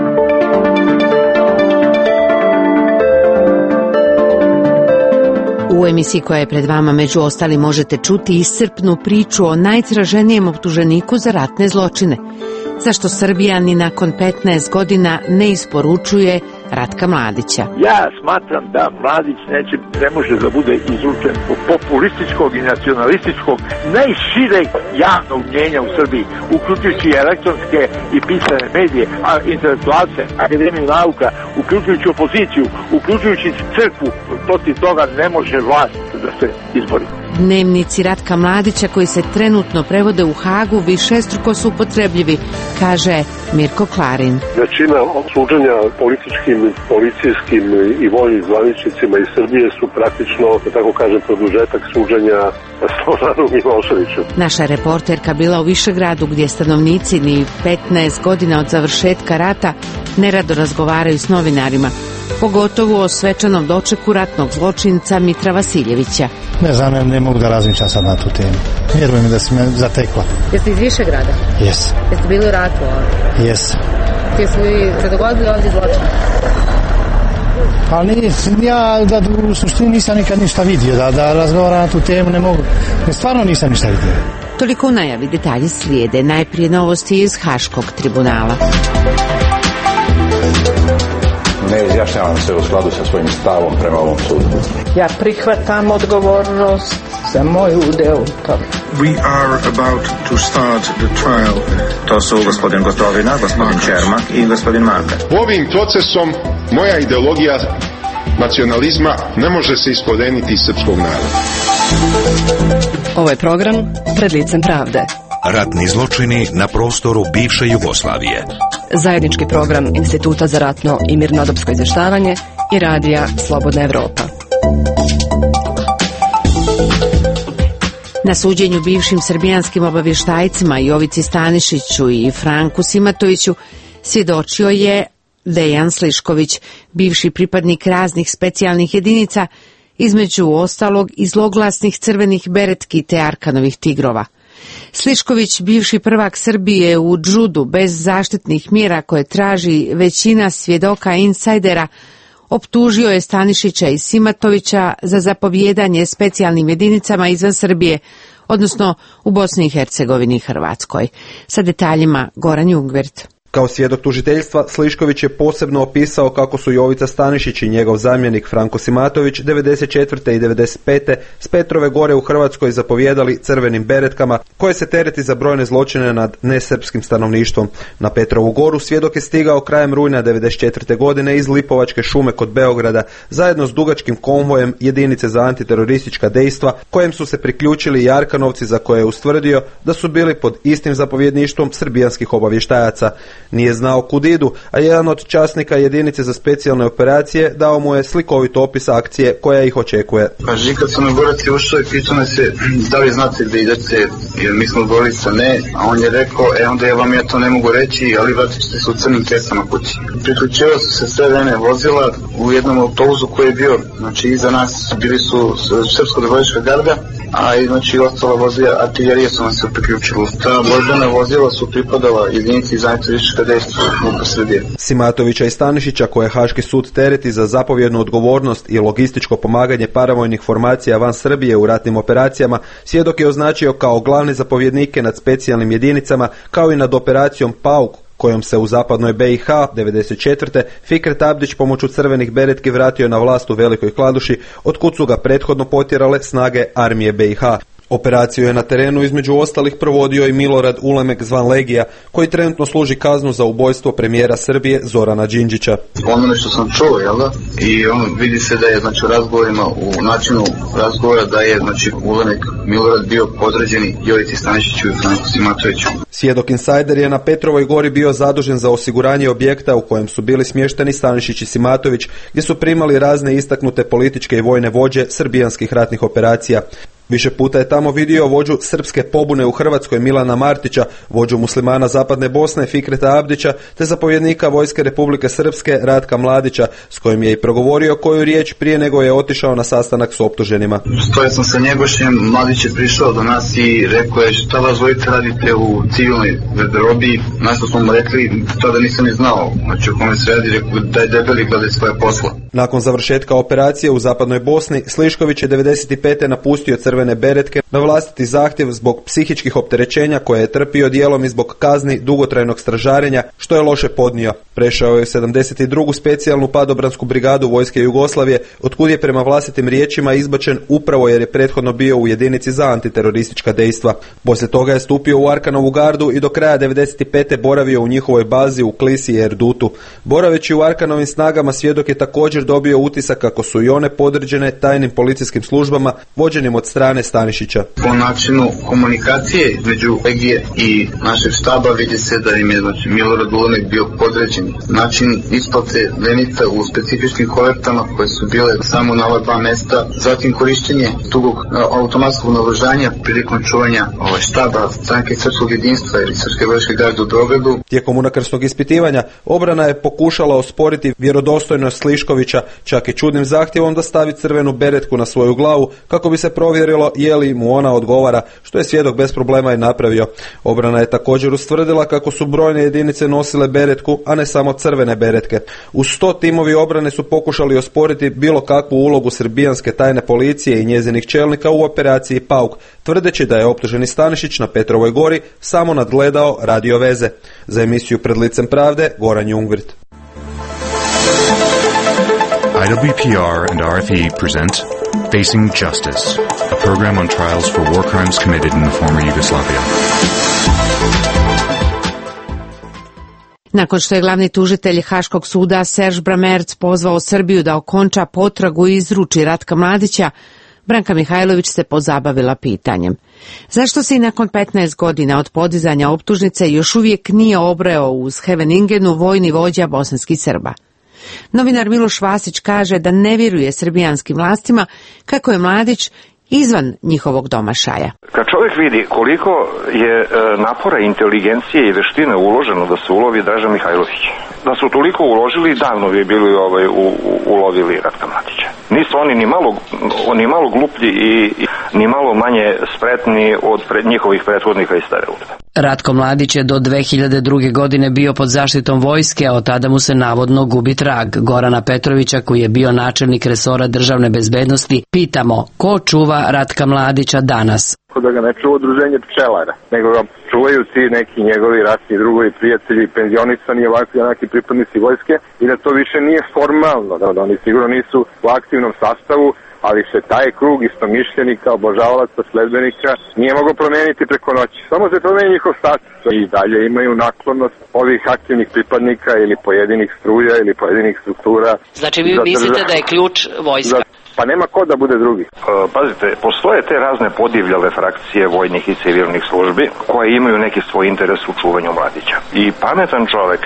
U emisiji koja je pred vama među ostali možete čuti iscrpnu priču o najtraženijem optuženiku za ratne zločine. Zašto Srbija ni nakon 15 godina ne isporučuje Ratka Mladića? Ja smatram da Mladić ne može da bude izručen po populističkog i nacionalističkog najšireg javnog mnjenja u Srbiji, uključujući elektronske i pisane medije, intelektualce, Akademiju nauka, uključujući opoziciju, uključujući crkvu. Protiv toga ne može vlast da se izbori. Dnevnici Ratka Mladića koji se trenutno prevode u Hagu višestruko su upotrebljivi, kaže Mirko Klarin. Većina suđenja političkim, policijskim i vojnim zvaničnicima iz Srbije su praktično, da tako kažem, produžetak suđenja Slobodanu Miloševiću. Naša reporterka bila u Višegradu gdje stanovnici ni 15 godina od završetka rata nerado razgovaraju s novinarima, pogotovo o svečanom dočeku ratnog zločinca Mitra Vasiljevića. Ne znam, ne mogu da razmišljam sad na tu temu. Vjeruj mi da si me zatekla. Jeste iz Višegrada? Jes. Jeste bili u ratu ovdje? Jes. Jesu li se dogodili ovdje zločine? Ali ja u suštini nisam nikad ništa vidio, da razgovaram na tu temu ne mogu. Stvarno nisam ništa vidio. Toliko u najavi, detalji slijede. Najprije novosti iz Haškog tribunala. Ne izjašnjavam se u skladu sa svojim stavom prema ovom sudu. Ja prihvatam odgovornost za moju udeo u tome. We are about to start the trial. To su gospodin Gotovina, gospodin Čermak i gospodin Marka. Ovim procesom moja ideologija nacionalizma ne može se iskoreniti iz srpskog naroda. Ovo je program Pred licem pravde. Ratni zločini na prostoru bivše Jugoslavije. Zajednički program Instituta za ratno i mirnodopsko izvještavanje i radija Slobodna Evropa. Na suđenju bivšim srbijanskim obavještajcima Jovici Stanišiću i Franku Simatoviću svjedočio je Dejan Slišković, bivši pripadnik raznih specijalnih jedinica, između ostalog i zloglasnih crvenih beretki te Arkanovih tigrova. Slišković, bivši prvak Srbije u džudu bez zaštitnih mjera koje traži većina svjedoka insajdera, optužio je Stanišića i Simatovića za zapovijedanje specijalnim jedinicama izvan Srbije, odnosno u Bosni i Hercegovini i Hrvatskoj. Sa detaljima Goran Jungvert. Kao svjedok tužiteljstva, Slišković je posebno opisao kako su Jovica Stanišić i njegov zamjenik Franko Simatović 94. i 95. s Petrove gore u Hrvatskoj zapovijedali crvenim beretkama koje se tereti za brojne zločine nad nesrpskim stanovništvom. Na Petrovu goru svjedok je stigao krajem rujna 94. godine iz Lipovačke šume kod Beograda zajedno s dugačkim konvojem jedinice za antiteroristička dejstva kojem su se priključili i Arkanovci za koje je ustvrdio da su bili pod istim zapovjedništvom srbijanskih obavještajaca. Nije znao kud idu, a jedan od časnika jedinice za specijalne operacije dao mu je slikovit opis akcije koja ih očekuje. Kaže, kad Crnogorac je ušao i pitao nas je da li znate gde idete, jer mi smo odgovorili sa ne, a on je rekao, onda ja vam to ne mogu reći, ali vratit ćete se u crnim kesama kući. Priključivao su se sve vreme vozila u jednom autobusu koji je bio, znači iza nas bili su srpsko-dobrovoljačka garda, a i znači ostala vozila artiljerije su nam se priključila. Ta borbena vozila su pripadala jedinici za antiteroristička dejstva MUP-a Srbije. Simatovića i Stanišića, koje Haški sud tereti za zapovjednu odgovornost i logističko pomaganje paravojnih formacija van Srbije u ratnim operacijama, svjedok je označio kao glavne zapovjednike nad specijalnim jedinicama, kao i nad operacijom Pauk, kojom se u zapadnoj BiH 1994. Fikret Abdić pomoću crvenih beretki vratio na vlast u Velikoj Kladuši, otkud su ga prethodno potjerale snage armije BiH. Operaciju je na terenu između ostalih provodio i Milorad Ulemek zvan Legija, koji trenutno služi kaznu za ubojstvo premijera Srbije Zorana Đinđića. Ono što sam čuo, jel da? I vidi se da je znači u razgovorima, u načinu razgovora da je znači Ulemek Milorad bio podređeni Jovici Stanišiću i Franku Simatoviću. Svjedok Insajder je na Petrovoj gori bio zadužen za osiguranje objekta u kojem su bili smješteni Stanišić i Simatović, gdje su primali razne istaknute političke i vojne vođe srbijanskih ratnih operacija. Više puta je tamo vidio vođu srpske pobune u Hrvatskoj Milana Martića, vođu muslimana Zapadne Bosne Fikreta Abdića, te zapovjednika Vojske Republike Srpske Ratka Mladića, s kojim je i progovorio koju riječ prije nego je otišao na sastanak s optuženima. Stoja sam sa Njegošem, Mladić je prišao do nas i rekao je šta vas dvojice radite u civilnoj garderobi. Nešto smo mu rekli, tada nisam ni znao, znači o kome se radi, rekao da je debeli glede svoje posla. Nakon završetka operacije u Zapadnoj Bosni, Slišković je 1995. napustio crvene beretke na vlastiti zahtjev zbog psihičkih opterećenja koje je trpio dijelom i zbog kazni dugotrajnog stražarenja, što je loše podnio. Prešao je u 72. specijalnu padobransku brigadu Vojske Jugoslavije, otkud je prema vlastitim riječima izbačen upravo jer je prethodno bio u jedinici za antiteroristička dejstva. Poslije toga je stupio u Arkanovu gardu i do kraja 1995. boravio u njihovoj bazi u Klisi i Erdutu. Boraveći u Arkanovim snagama, svjedok je također dobio utisak kako su i one podređene tajnim policijskim službama vođenim od strane Stanišića. Po načinu komunikacije između Legije i našeg štaba vidi se da im je znači, Milorad Ulemek bio podređen. Način isplate lenica u specifičnim kovertama koje su bile samo na ova dva mesta, zatim korištenje tugog automatskog naoružanja prilikom čuvanja štaba stranke Srpskog jedinstva ili Srpske vojske garde u Beogradu. Tijekom unakrsnog ispitivanja obrana je pokušala osporiti vjerodostojnost Sliškovića, čak i čudnim zahtjevom da stavi crvenu beretku na svoju glavu kako bi se provjerilo je li mu ona odgovara, što je svjedok bez problema i napravio. Obrana je također ustvrdila kako su brojne jedinice nosile beretku, a ne samo crvene beretke. Uz 100 timovi obrane su pokušali osporiti bilo kakvu ulogu srbijanske tajne policije i njezinih čelnika u operaciji Pauk, tvrdeći da je optuženi Stanišić na Petrovoj gori samo nadgledao radio veze. Za emisiju Pred licem pravde, Goran Jungwirth. IWPR and RFE present Facing Justice, a program on trials for war crimes committed in the former Yugoslavia. Nakon što je glavni tužitelj Haškog suda Serž Bramerc pozvao Srbiju da okonča potragu i izruči Ratka Mladića, Branka Mihajlović se pozabavila pitanjem. Zašto se i nakon 15 godina od podizanja optužnice još uvijek nije obreo u Scheveningenu vojni vođa bosanskih Srba? Novinar Miloš Vasić kaže da ne vjeruje srbijanskim vlastima kako je Mladić izvan njihovog domašaja. Kad čovjek vidi koliko je napora, inteligencije i veštine uloženo da se ulovi Draža Mihajlović, da su toliko uložili, davno bi bili ulovili Ratka Mladića. Nisu oni ni malo gluplji i ni malo manje spretni od njihovih prethodnika iz stare urbe. Ratko Mladić je do 2002. godine bio pod zaštitom vojske, a od tada mu se navodno gubi trag. Gorana Petrovića, koji je bio načelnik resora državne bezbednosti, pitamo ko čuva Ratka Mladića danas. Da ga ne čuva udruženje pčelara, nego ga čuvaju ti neki njegovi ratni drugovi, prijatelji, penzionisani, ovako neki pripadnici vojske i da to više nije formalno, da oni sigurno nisu u aktivnom sastavu, ali se taj krug istomišljenika, obožavalaca, sledbenika nije mogao promijeniti preko noći. Samo se promijeni njihov status i dalje imaju naklonost ovih aktivnih pripadnika ili pojedinih struja ili pojedinih struktura. Znači vi mislite da je ključ vojska? pa nema ko da bude drugi. Pazite, postoje te razne podivljale frakcije vojnih i civilnih službi koje imaju neki svoj interes u čuvanju mladića. I pametan čovek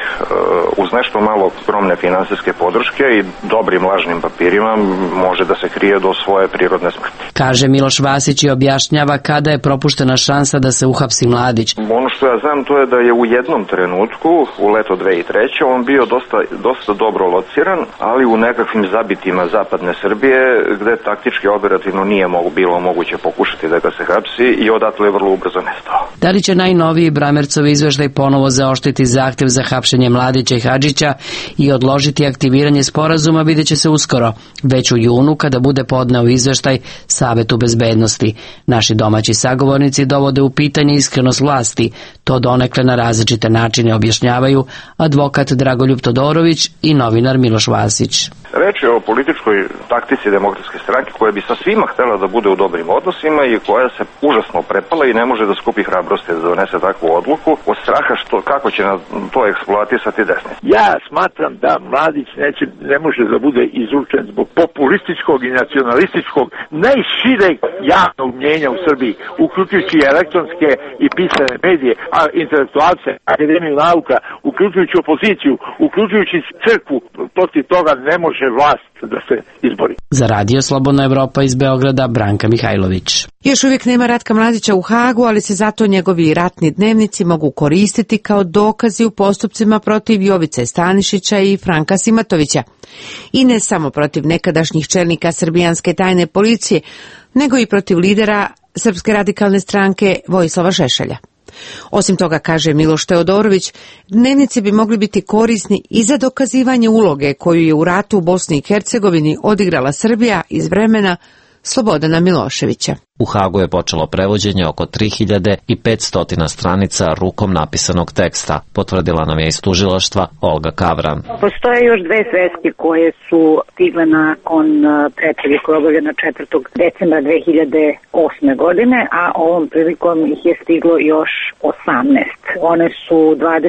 uz nešto malo skromne finansijske podrške i dobrim lažnim papirima može da se krije do svoje prirodne smrti. Kaže Miloš Vasić i objašnjava kada je propuštena šansa da se uhapsi mladić. Ono što ja znam to je da je u jednom trenutku, u leto 2003. on bio dosta dobro lociran, ali u nekakvim zabitima zapadne Srbije, gde taktički operativno nije bilo moguće pokušati da ga se hapsi i odatle je vrlo ubrzo nestao. Da li će najnoviji Bramercovi izveštaj ponovo zaoštriti zahtev za hapšenje Mladića i Hadžića i odložiti aktiviranje sporazuma, vidjet će se uskoro, već u junu kada bude podneo izveštaj Savetu bezbednosti. Naši domaći sagovornici dovode u pitanje iskrenost vlasti, to donekle na različite načine objašnjavaju advokat Dragoljub Todorović i novinar Miloš Vasić. Reč je o političkoj taktici Demokratske stranke koja bi sa svima htela da bude u dobrim odnosima i koja se užasno prepala i ne može da skupi hrabrosti da donese takvu odluku od straha kako će na to eksploatisati desnicu. Ja smatram da Mladić ne može da bude izručen zbog populističkog i nacionalističkog najšireg javnog mnjenja u Srbiji, uključujući elektronske i pisane medije, a intelektualce, Akademiju nauka, uključujući opoziciju, uključujući crkvu. Protiv toga ne može vlast da se izbori. Za Radio Slobodna Evropa iz Beograda, Branka Mihajlović. Još uvijek nema Ratka Mladića u Hagu, ali se zato njegovi ratni dnevnici mogu koristiti kao dokazi u postupcima protiv Jovice Stanišića i Franka Simatovića. I ne samo protiv nekadašnjih čelnika srbijanske tajne policije, nego i protiv lidera Srpske radikalne stranke Vojislava Šešelja. Osim toga, kaže Miloš Teodorović, dnevnici bi mogli biti korisni i za dokazivanje uloge koju je u ratu u Bosni i Hercegovini odigrala Srbija iz vremena Slobodana Miloševića. U Hagu je počelo prevođenje oko 3500 stranica rukom napisanog teksta, potvrdila nam je iz tužilaštva Olga Kavran. Postoje još dve sveske koje su stigle nakon pretrage koja je obavljena 4. decembra 2008. godine, a ovom prilikom ih je stiglo još 18. One su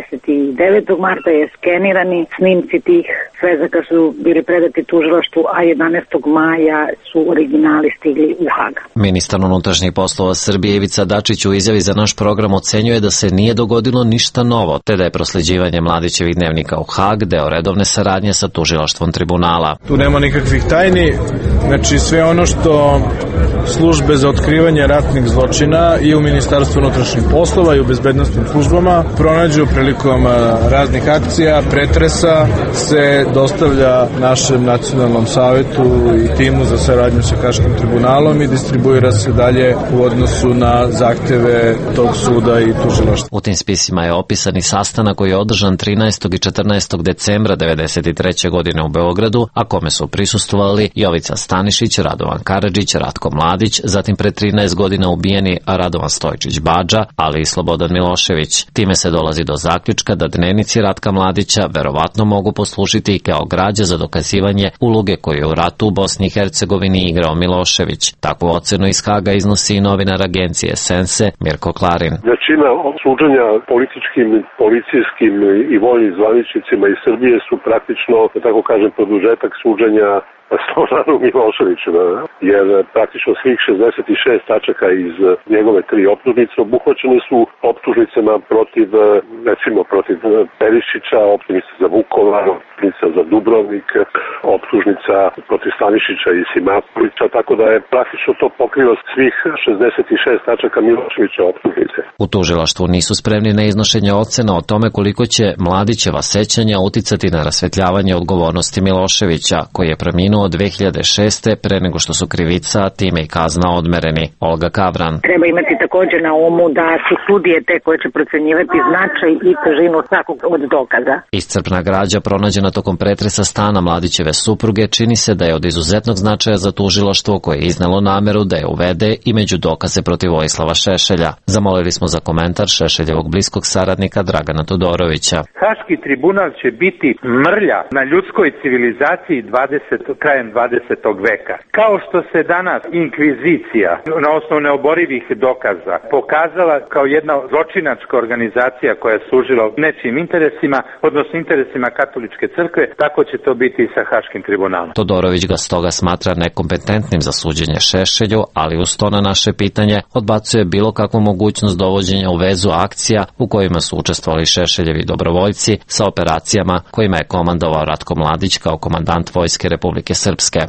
29. marta je skenirani, snimci tih svezaka su bili predati tužilaštvu, a 11. maja su originali stigli u Hag. Ministar unutrašnjih poslova Srbije Ivica Dačić u izjavi za naš program ocenjuje da se nije dogodilo ništa novo, te da je prosleđivanje Mladićevih dnevnika u Hag deo redovne saradnje sa tužilaštvom tribunala. Tu nema nikakvih tajni, znači sve ono što službe za otkrivanje ratnih zločina i u Ministarstvu unutrašnjih poslova i u bezbednosnim službama pronađu prilikom raznih akcija, pretresa, se dostavlja našem nacionalnom savetu i timu za saradnju sa Haškim tribunalom i distribuira se dalje u odnosu na zahteve tog suda i tužilaštva. U tim spisima je opisan i sastanak koji je održan 13. i 14. decembra 1993. godine u Beogradu, a kome su prisustvovali Jovica Stanišić, Radovan Karadžić, Ratko Mladić, zatim pre 13 godina ubijeni Radovan Stojčić Badža, ali i Slobodan Milošević. Time se dolazi do zaključka da dnevnici Ratka Mladića verovatno mogu poslužiti i kao građa za dokazivanje uloge koju je u ratu u Bosni i Hercegovini igrao Milošević. Takvu ocenu iz Haga iznosi i novinar agencije Sense Mirko Klarin. Većina suđenja političkim, policijskim i vojnim zvaničnicima iz Srbije su praktično, da tako kažem, produžetak suđenja Slobodanu Miloševiću, jer praktično svih 66 tačaka iz njegove 3 optužnice obuhvaćene su optužnicama protiv, recimo protiv Perišića, optužnica za Vukovar, optužnica za Dubrovnik, optužnica protiv Stanišića i Simatovića, tako da je praktično to pokrivo svih 66 tačaka Miloševića optužnice. U tužilaštvu nisu spremni na iznošenje ocena o tome koliko će Mladićeva sećanja uticati na rasvetljavanje odgovornosti Miloševića, koji je preminuo od 2006. pre nego što su krivica, time i kazna odmereni. Olga Kavran. Treba imati također na umu da su sudije te koje će procenjivati značaj i težinu svakog od dokaza. Iscrpna građa pronađena tokom pretresa stana Mladićeve supruge čini se da je od izuzetnog značaja za tužilaštvo koje je iznelo nameru da je uvede i među dokaze protiv Vojislava Šešelja. Zamolili smo za komentar Šešeljevog bliskog saradnika Dragana Todorovića. Haški tribunal će biti mrlja na ljudskoj civilizaciji krajem 20. veka. Kao što se danas inkvizicija na osnovu neoborivih dokaza pokazala kao jedna zločinačka organizacija koja je služila nečijim interesima, odnosno interesima katoličke crkve, tako će to biti i sa Haškim tribunalom. Todorović ga stoga smatra nekompetentnim za suđenje Šešelju, ali uz to na naše pitanje odbacuje bilo kakvu mogućnost dovođenja u vezu akcija u kojima su učestvovali Šešeljevi dobrovoljci sa operacijama kojima je komandovao Ratko Mladić kao komandant Vojske Republike Srpske.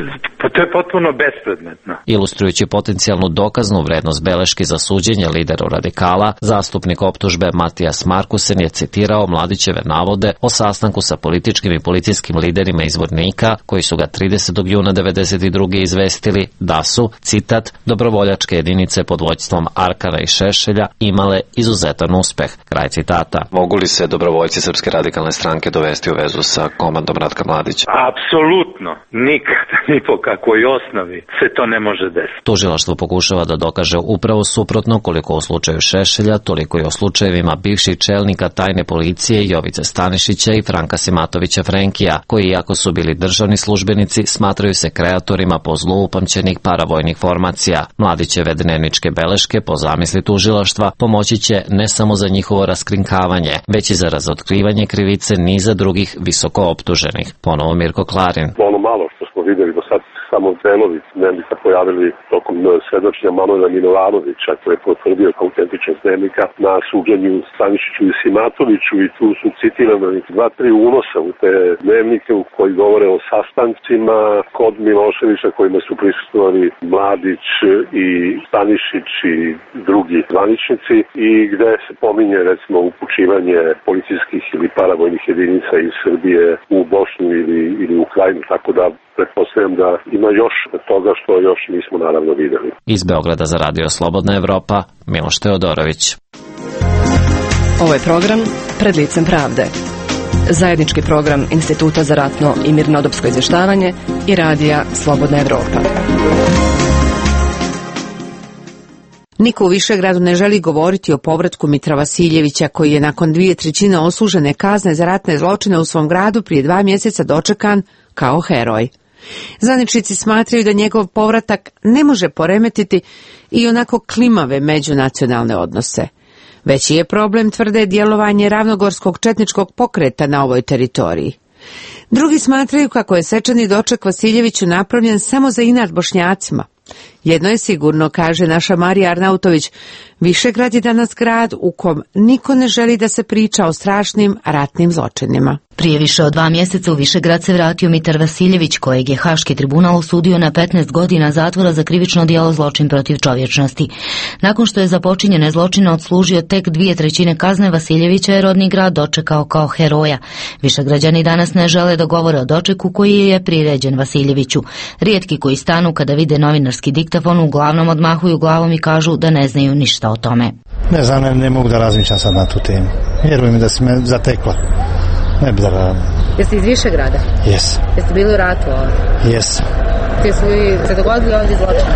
To je potpuno bespredmetno. Ilustrujući potencijalnu dokaznu vrednost beleške za suđenje lideru radikala, zastupnik optužbe Matijas Markusen je citirao Mladićeve navode o sastanku sa političkim i policijskim liderima iz Vornika, koji su ga 30. juna 1992. izvestili da su, citat, dobrovoljačke jedinice pod vođstvom Arkana i Šešelja imale izuzetan uspeh. Kraj citata. Mogu li se dobrovoljci Srpske radikalne stranke dovesti u vezu sa komandom Ratka Mladića? Apsolutno. Nikada, ni po kakvoj osnovi se to ne može desiti. Tužilaštvo pokušava da dokaže upravo suprotno, koliko u slučaju Šešelja, toliko i o slučajevima bivših čelnika tajne policije Jovice Stanišića i Franka Simatovića Frenkija, koji iako su bili državni službenici, smatraju se kreatorima po zlu upamćenih paravojnih formacija. Mladićeve dnevničke beleške, po zamisli tužilaštva, pomoći će ne samo za njihovo raskrinkavanje, već i za razotkrivanje krivice niza drugih visoko optuženih. Ponovo Mirko Klarin. Ono malo što smo vidjeli do sad samo delovi dnevnika pojavili tokom svedočenja Manuela Milovanovića, koji je potvrdio kao autentičan dnevnika na suđenju Stanišiću i Simatoviću, i tu su citirane 2-3 unosa u te dnevnike u koji govore o sastancima kod Miloševića kojima su prisustvovali Mladić i Stanišić i drugi zvaničnici, i gde se pominje recimo upućivanje policijskih ili paravojnih jedinica iz Srbije u Bosnu ili Ukrajinu, tako da pretpostavljam da ima još toga što još nismo naravno videli. Iz Beograda za Radio Slobodna Evropa, Miloš Teodorović. Ovo je program Pred licem pravde. Zajednički program Instituta za ratno i mirnodopsko izvještavanje i Radija Slobodna Evropa. Niko u Višegradu ne želi govoriti o povratku Mitra Vasiljevića, koji je nakon 2/3 odslužene kazne za ratne zločine u svom gradu prije 2 mjeseca dočekan kao heroj. Zvaničnici smatraju da njegov povratak ne može poremetiti i onako klimave međunacionalne odnose. Veći je problem, tvrde, djelovanje ravnogorskog četničkog pokreta na ovoj teritoriji. Drugi smatraju kako je svečani doček Vasiljeviću napravljen samo za inat Bošnjacima. Jedno je sigurno, kaže naša Marija Arnautović, Višegrad je danas grad u kom niko ne želi da se priča o strašnim ratnim zločinima. Prije više od 2 mjeseca u Višegrad se vratio Mitar Vasiljević, kojeg je Haški tribunal osudio na 15 godina zatvora za krivično djelo zločin protiv čovječnosti. Nakon što je za počinjene zločine odslužio tek 2/3 kazne, Vasiljevića je rodni grad dočekao kao heroja. Višegrađani danas ne žele da govore o dočeku koji je priređen Vasiljeviću. Rijetki koji stanu kada vide novinarski diktafon uglavnom odmahuju glavom i kažu da ne znaju ništa o tome. Ne znam, ne mogu da razmišljam sad na tu temu. Vjerujem da si me zatekla. Ne bi da radim. Jeste iz Višegrada? Jes. Jeste bili u ratu ovdje? Jes. Ti su se dogodili ovdje zločine?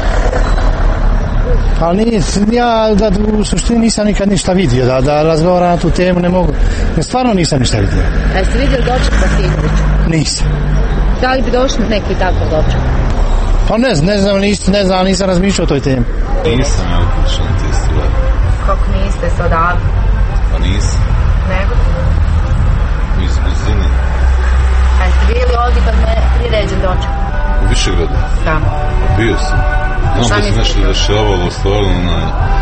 Ali ja u suštini nisam nikad ništa vidio, da razgovaram na tu temu ne mogu. Stvarno nisam ništa vidio. A jeste vidjeli doček Vasiljevića? Nisam. Da li bi došli neki takav doček? Pa ne znam, nisam razmišljao o toj temi. Nisam ja uključen na te stvari. Kako niste se odavde? Pa nisam. Nego? Iz blizine. A jeste bili ovdje kad me priređen doček? U Višegradu? Da. Bio sam. Znam da se nešto dešavalo, stvarno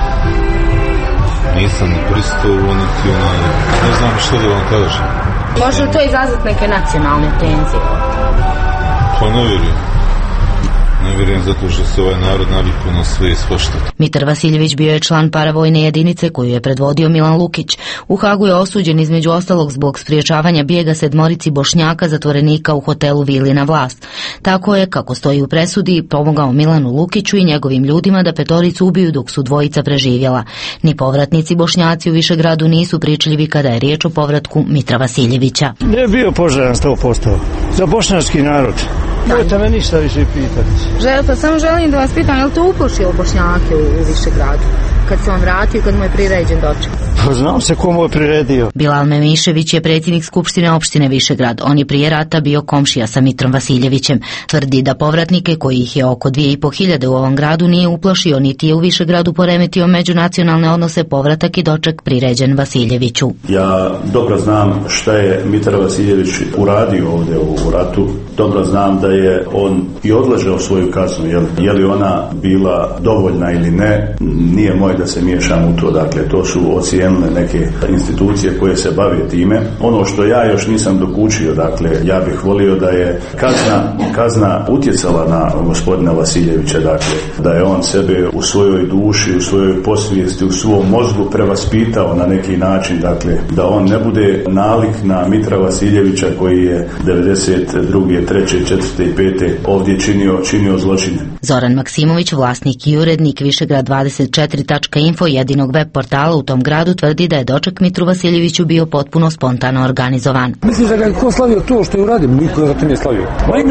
nisam ni prisutovao, niti ne znam što da vam kažem. Može li to izazvati neke nacionalne tenzije? Pa ne vjerujem. Ne vjerujem zato što se ovaj narod navikao na sve i svašta. Mitar Vasiljević bio je član paravojne jedinice koju je predvodio Milan Lukić. U Hagu je osuđen između ostalog zbog spriječavanja bijega 7 Bošnjaka zatvorenika u hotelu Vilina Vlast. Tako je, kako stoji u presudi, pomogao Milanu Lukiću i njegovim ljudima da 5 ubiju dok su 2 preživjela. Ni povratnici Bošnjaci u Višegradu nisu pričljivi kada je riječ o povratku Mitra Vasiljevića. Ne je bio poželjan 100% za bošnjački narod. Možete me ništa više pitati. Samo želim da vas pitam, je li to uplašilo Bošnjake u Višegradu? kad se on vratio i kad mu je priređen doček? Pa znam se komu je priredio. Bilal Memišević je predsjednik Skupštine opštine Višegrad. On je prije rata bio komšija sa Mitrom Vasiljevićem. Tvrdi da povratnike, kojih je oko 2500 u ovom gradu, nije uplašio niti je u Višegradu poremetio međunacionalne odnose povratak i doček priređen Vasiljeviću. Ja dobro znam šta je Mitar Vasiljević uradio ovdje u ratu. Dobro znam da je on i odležao svoju kaznu. Je li ona bila dovoljna ili ne, nije moje da se miješam u to. Dakle, to su ocijenile neke institucije koje se bave time. Ono što ja još nisam dokučio, dakle, ja bih volio da je kazna utjecala na gospodina Vasiljevića, dakle, da je on sebe u svojoj duši, u svojoj posvijesti, u svom mozgu prevaspitao na neki način, dakle, da on ne bude nalik na Mitra Vasiljevića koji je 92., 3., 4. i 5. ovdje činio zločine. Zoran Maksimović, vlasnik i urednik Višegrad24.info, jedinog web portala u tom gradu, tvrdi da je doček Mitru Vasiljeviću bio potpuno spontano organizovan. Misliš da ga je ko slavio to što je uradio? Niko za to nije slavio.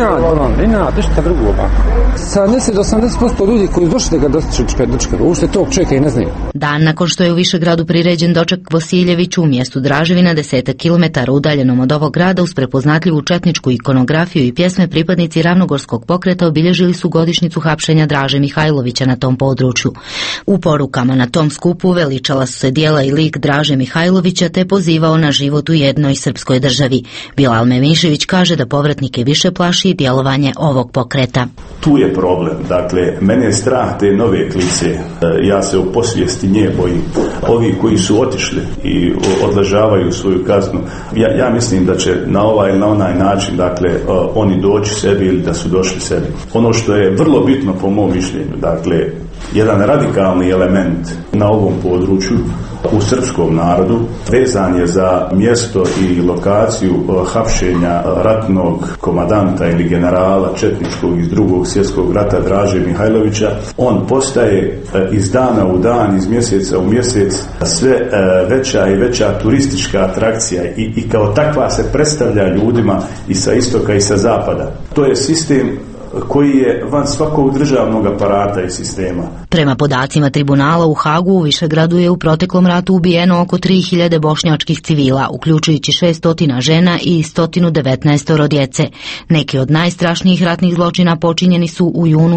Ništa drugo. 70 do 80% ljudi koji došli da ga dočekaju, ušte tog čeka i ne znaju. Dan nakon što je u Višegradu priređen doček Vasiljeviću u mjestu Draževina, 10 kilometara udaljenom od ovog grada, uz prepoznatljivu četničku ikonografiju i pjesme, pripadnici Ravnogorskog pokreta obilježili su godišnjicu hapšenja Draže Mihajlovića na tom području. U porukama na tom skupu veličala su se djela i lik Draže Mihajlovića te pozivao na život u jednoj srpskoj državi. Bilal Memišević kaže da povratnike više plaši djelovanje ovog pokreta. Tu je problem. Dakle, mene je strah te nove klice. Ja se u posvijesti nje bojim. Ovi koji su otišli i odležavaju svoju kaznu, ja mislim da će na ovaj ili na onaj način, dakle, oni doći sebi ili da su došli sebi. Ono što je vrlo bitno po mom mišljenju, dakle, jedan radikalni element na ovom području u srpskom narodu vezan je za mjesto i lokaciju hapšenja ratnog komadanta ili generala četničkog iz Drugog svjetskog rata Draže Mihajlovića. On postaje iz dana u dan, iz mjeseca u mjesec sve veća i veća turistička atrakcija i kao takva se predstavlja ljudima i sa istoka i sa zapada. To je sistem koji je van svakog državnog aparata i sistema. Prema podacima tribunala u Hagu, u Višegradu je u proteklom ratu ubijeno oko 3000 bošnjačkih civila, uključujući 600 žena i 119 djece. Neki od najstrašnijih ratnih zločina počinjeni su u junu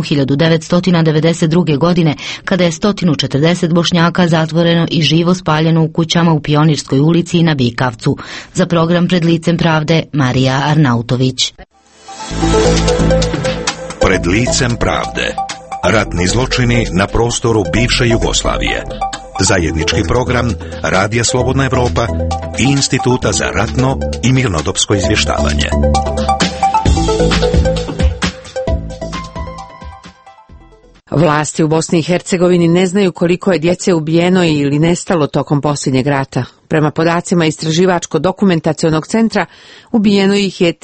1992. godine, kada je 140 Bošnjaka zatvoreno i živo spaljeno u kućama u Pionirskoj ulici i na Bikavcu. Za program Pred licem pravde, Marija Arnautović. Pred licem pravde. Ratni zločini na prostoru bivše Jugoslavije. Zajednički program Radija Slobodna Evropa i Instituta za ratno i mirnodopsko izvještavanje. Vlasti u Bosni i Hercegovini ne znaju koliko je djece ubijeno ili nestalo tokom posljednjeg rata. Prema podacima Istraživačko-dokumentacionog centra, ubijeno ih je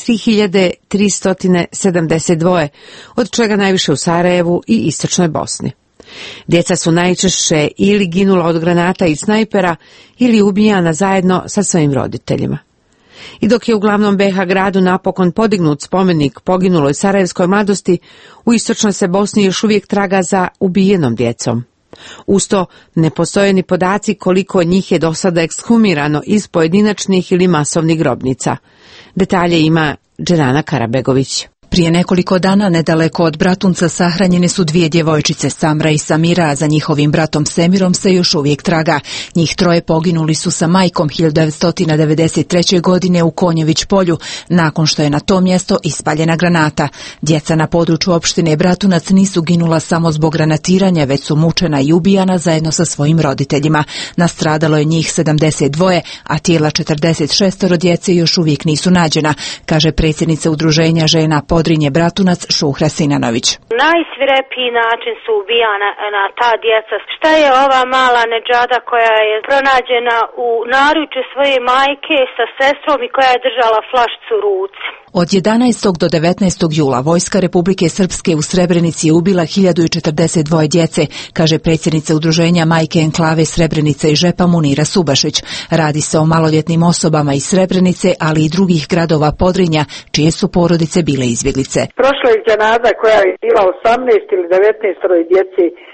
3372, od čega najviše u Sarajevu i Istočnoj Bosni. Djeca su najčešće ili ginula od granata i snajpera ili ubijana zajedno sa svojim roditeljima. I dok je u glavnom BiH gradu napokon podignut spomenik poginuloj sarajevskoj mladosti, u Istočnoj se Bosni još uvijek traga za ubijenom djecom. Uz to ne postoje ni podaci koliko njih je do sada ekshumirano iz pojedinačnih ili masovnih grobnica. Detalje ima Dženana Karabegović. Prije nekoliko dana nedaleko od Bratunca sahranjene su dvije djevojčice, Samra i Samira, a za njihovim bratom Semirom se još uvijek traga. Njih troje poginuli su sa majkom 1993. godine u Konjević polju, nakon što je na to mjesto ispaljena granata. Djeca na području opštine Bratunac nisu ginula samo zbog granatiranja, već su mučena i ubijana zajedno sa svojim roditeljima. Nastradalo je njih 72, a tijela 46 djece još uvijek nisu nađena, kaže predsjednica Udruženja žena Podrinje Bratunac Šuhra Sinanović. Najsvirepiji način su ubijana na ta djeca. Šta je ova mala neđada koja je pronađena u naručju svoje majke sa sestrom i koja je držala flašicu u ruci? Od 11. do 19. jula Vojska Republike Srpske u Srebrenici je ubila 1042 djece, kaže predsjednica Udruženja Majke Enklave Srebrenica i Žepa Munira Subašić. Radi se o maloljetnim osobama iz Srebrenice, ali i drugih gradova Podrinja, čije su porodice bile izbjeglice. Prošla je dženaza koja je bila 18 ili 19 djece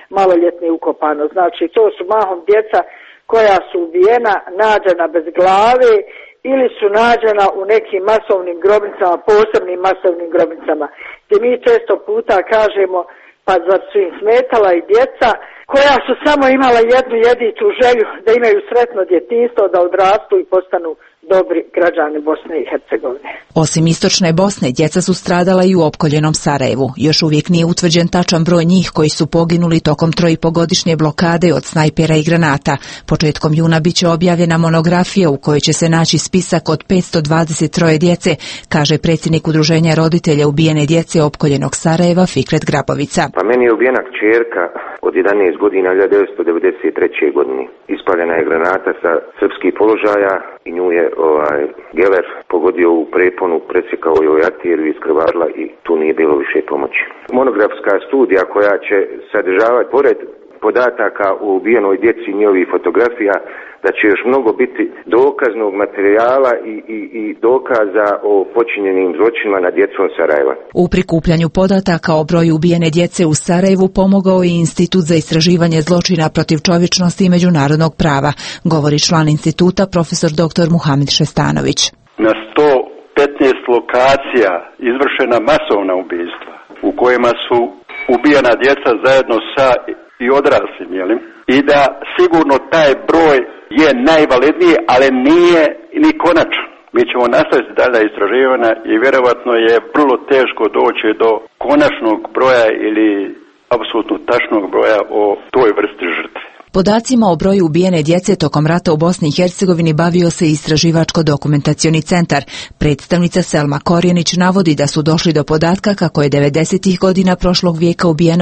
maloljetni ukopano. Znači to su mahom djeca koja su ubijena, nađena bez glave ili su nađena u nekim masovnim grobnicama, posebnim masovnim grobnicama, gdje mi često puta kažemo pa zar su im smetala i djeca koja su samo imala jednu jeditu želju da imaju sretno djetinjstvo, da odrastu i postanu dobri građani Bosne i Hercegovine. Osim istočne Bosne, djeca su stradala i u opkoljenom Sarajevu. Još uvijek nije utvrđen tačan broj njih koji su poginuli tokom 3,5-godišnje blokade od snajpera i granata. Početkom juna biće objavljena monografija u kojoj će se naći spisak od 523 djece, kaže predsjednik Udruženja roditelja ubijene djece opkoljenog Sarajeva Fikret Grabovica. Pa meni je ubijena kćerka od 11 godina 1993. godine. Ispaljena je granata sa srpskih položaja i nju je geler pogodio u preponu, presjekao joj arteriju, iskrvarila i tu nije bilo više pomoći. Monografska studija koja će sadržavati pored podataka o ubijenoj djeci i njihovih fotografija, da će još mnogo biti dokaznog materijala i dokaza o počinjenim zločinima nad djecom Sarajeva. U prikupljanju podataka o broju ubijene djece u Sarajevu pomogao je Institut za istraživanje zločina protiv čovječnosti i međunarodnog prava, govori član instituta profesor dr. Muhamed Šestanović. Na 115 lokacija izvršena masovna ubistva u kojima su ubijena djeca zajedno sa i odraslim, i da sigurno taj broj je najvalidniji, ali nije ni konačan. Mi ćemo nastaviti dalje istraživanja i vjerovatno je vrlo teško doći do konačnog broja ili apsolutno tačnog broja o toj vrsti žrtve. Podacima o broju ubijene djece tokom rata u Bosni i Hercegovini bavio se Istraživačko-dokumentacioni centar. Predstavnica Selma Korjenić navodi da su došli do podatka kako je 90. godina prošlog vijeka ubijeno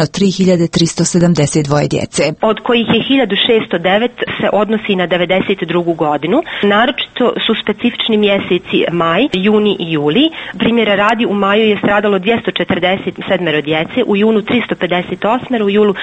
3372 djece. Od kojih je 1609 se odnosi na 92. godinu. Naročito su specifični mjeseci maj, juni i juli. Primjera radi, u maju je stradalo 247 djece, u junu 358, u julu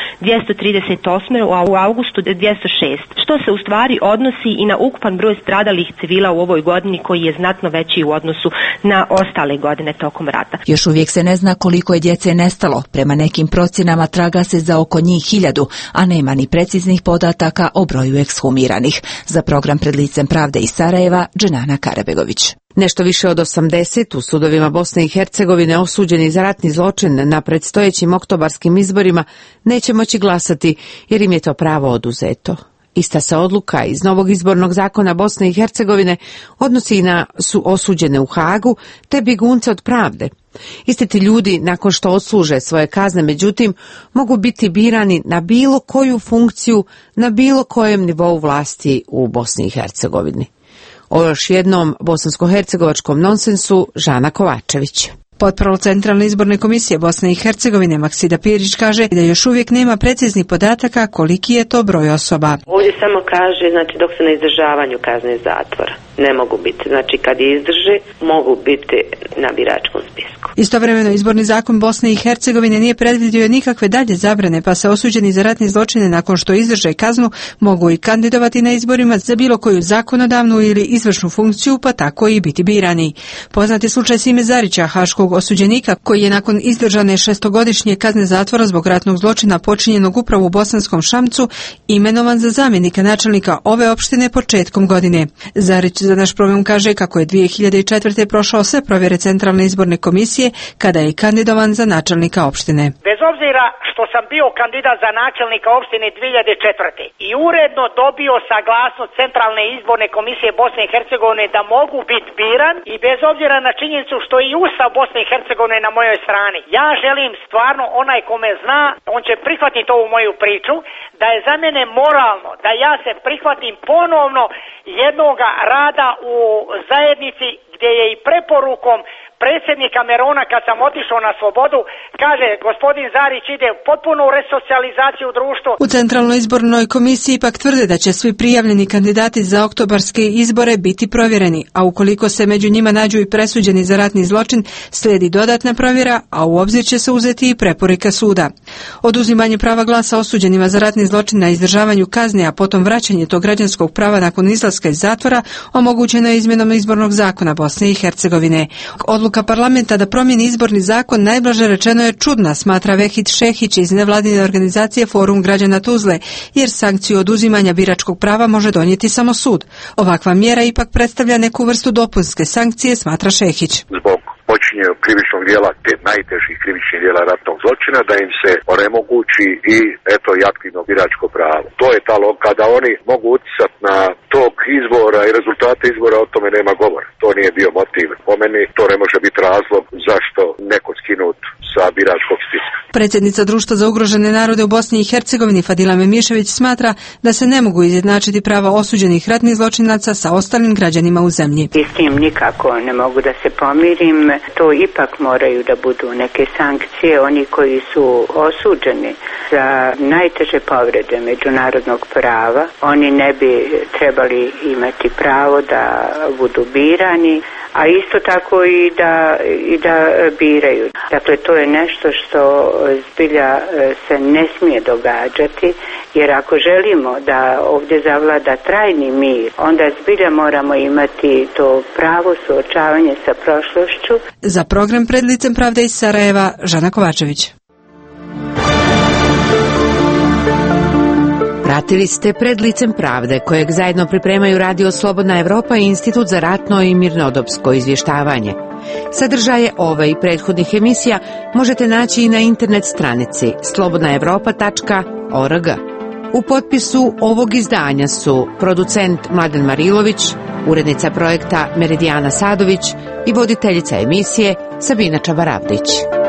238, a u augustu 206, što se u stvari odnosi i na ukupan broj stradalih civila u ovoj godini koji je znatno veći u odnosu na ostale godine tokom rata. Još uvijek se ne zna koliko je djece nestalo. Prema nekim procjenama traga se za oko njih 1000, a nema ni preciznih podataka o broju ekshumiranih. Za program Pred licem pravde iz Sarajeva, Dženana Karabegović. Nešto više od 80 u sudovima Bosne i Hercegovine osuđeni za ratni zločin na predstojećim oktobarskim izborima neće moći glasati jer im je to pravo oduzeto. Ista se odluka iz novog izbornog zakona Bosne i Hercegovine odnosi i na su osuđene u Hagu te bjegunce od pravde. Isti ti ljudi nakon što odsluže svoje kazne, međutim, mogu biti birani na bilo koju funkciju na bilo kojem nivou vlasti u Bosni i Hercegovini. O još jednom bosansko-hercegovačkom nonsensu Žana Kovačević. Potpravo Centralne izborne komisije Bosne i Hercegovine Maksida Pirić kaže da još uvijek nema preciznih podataka koliki je to broj osoba. Ovdje samo kaže, dok se na izdržavanju kazne zatvora. Ne mogu biti, kad je izdrže, mogu biti na biračkom spisku. Istovremeno izborni zakon Bosne i Hercegovine nije predvidio nikakve dalje zabrane, pa se osuđeni za ratne zločine nakon što izdrže kaznu mogu i kandidovati na izborima za bilo koju zakonodavnu ili izvršnu funkciju, pa tako i biti birani. Poznati slučaj Sime Zarića, haškog osuđenika, koji je nakon izdržane 6-godišnje kazne zatvora zbog ratnog zločina počinjenog upravo u Bosanskom Šamcu, imenovan za zamjenika načelnika ove opštine početkom godine. Zarić za naš program kaže kako je 2004. prošao sve provjere Centralne izborne komisije kada je kandidovan za načelnika opštine. Bez obzira što sam bio kandidat za načelnika opštine 2004. i uredno dobio saglasnost Centralne izborne komisije Bosne i Hercegovine da mogu biti biran i bez obzira na činjenicu što je i Ustav Bosne i Hercegovine na mojoj strani, ja želim stvarno, onaj ko me zna, on će prihvatiti ovu moju priču, da je za mene moralno da ja se prihvatim ponovno jednoga rada u zajednici gdje je i preporukom predsjednika Merona kad sam otišao na slobodu, kaže gospodin Zarić ide u potpunu resocijalizaciju u društvu. U Centralnoj izbornoj komisiji pak tvrde da će svi prijavljeni kandidati za oktobarske izbore biti provjereni, a ukoliko se među njima nađu i presuđeni za ratni zločin, slijedi dodatna provjera, a u obzir će se uzeti i preporuka suda. Oduzimanje prava glasa osuđenima za ratni zločin na izdržavanju kazne, a potom vraćanje tog građanskog prava nakon izlaska iz zatvora omogućeno je izmjenom izbornog zakona Bosne i Hercegovine. Odluka Odluka parlamenta da promijeni izborni zakon najblaže rečeno je čudna, smatra Vehid Šehić iz nevladine organizacije Forum građana Tuzle, jer sankciju oduzimanja biračkog prava može donijeti samo sud. Ovakva mjera ipak predstavlja neku vrstu dopunske sankcije, smatra Šehić. Zbog počinjenja krivičnog dijela, te najtežih krivičnih dijela ratnog zločina, da im se onemogući i eto i aktivno biračko pravo. To je ta logika, kada oni mogu utjecati na tok izbora i rezultate izbora, o tome nema govora. To nije bio motiv. Po meni to ne može biti razlog zašto neko skinut sa biračkog spiska. Predsjednica Društva za ugrožene narode u Bosni i Hercegovini Fadila Memišević smatra da se ne mogu izjednačiti prava osuđenih ratnih zločinaca sa ostalim građanima u zemlji. I s tim nikako ne mogu da se pomirim. To ipak moraju da budu neke sankcije. Oni koji su osuđeni za najteže povrede međunarodnog prava, oni ne bi trebali imati pravo da budu birani, a isto tako i da biraju. Dakle, to je nešto što zbilja se ne smije događati, jer ako želimo da ovdje zavlada trajni mir, onda zbilja moramo imati to pravo suočavanje sa prošlošću. Za program Pred licem pravde iz Sarajeva, Žana Kovačević. Pratili ste Pred licem pravde, kojeg zajedno pripremaju Radio Slobodna Evropa i Institut za ratno i mirnodopsko izvještavanje. Sadržaje ove i prethodnih emisija možete naći i na internet stranici slobodnaevropa.org. U potpisu ovog izdanja su producent Mladen Marilović, urednica projekta Meridijana Sadović i voditeljica emisije Sabina Čabaravdić.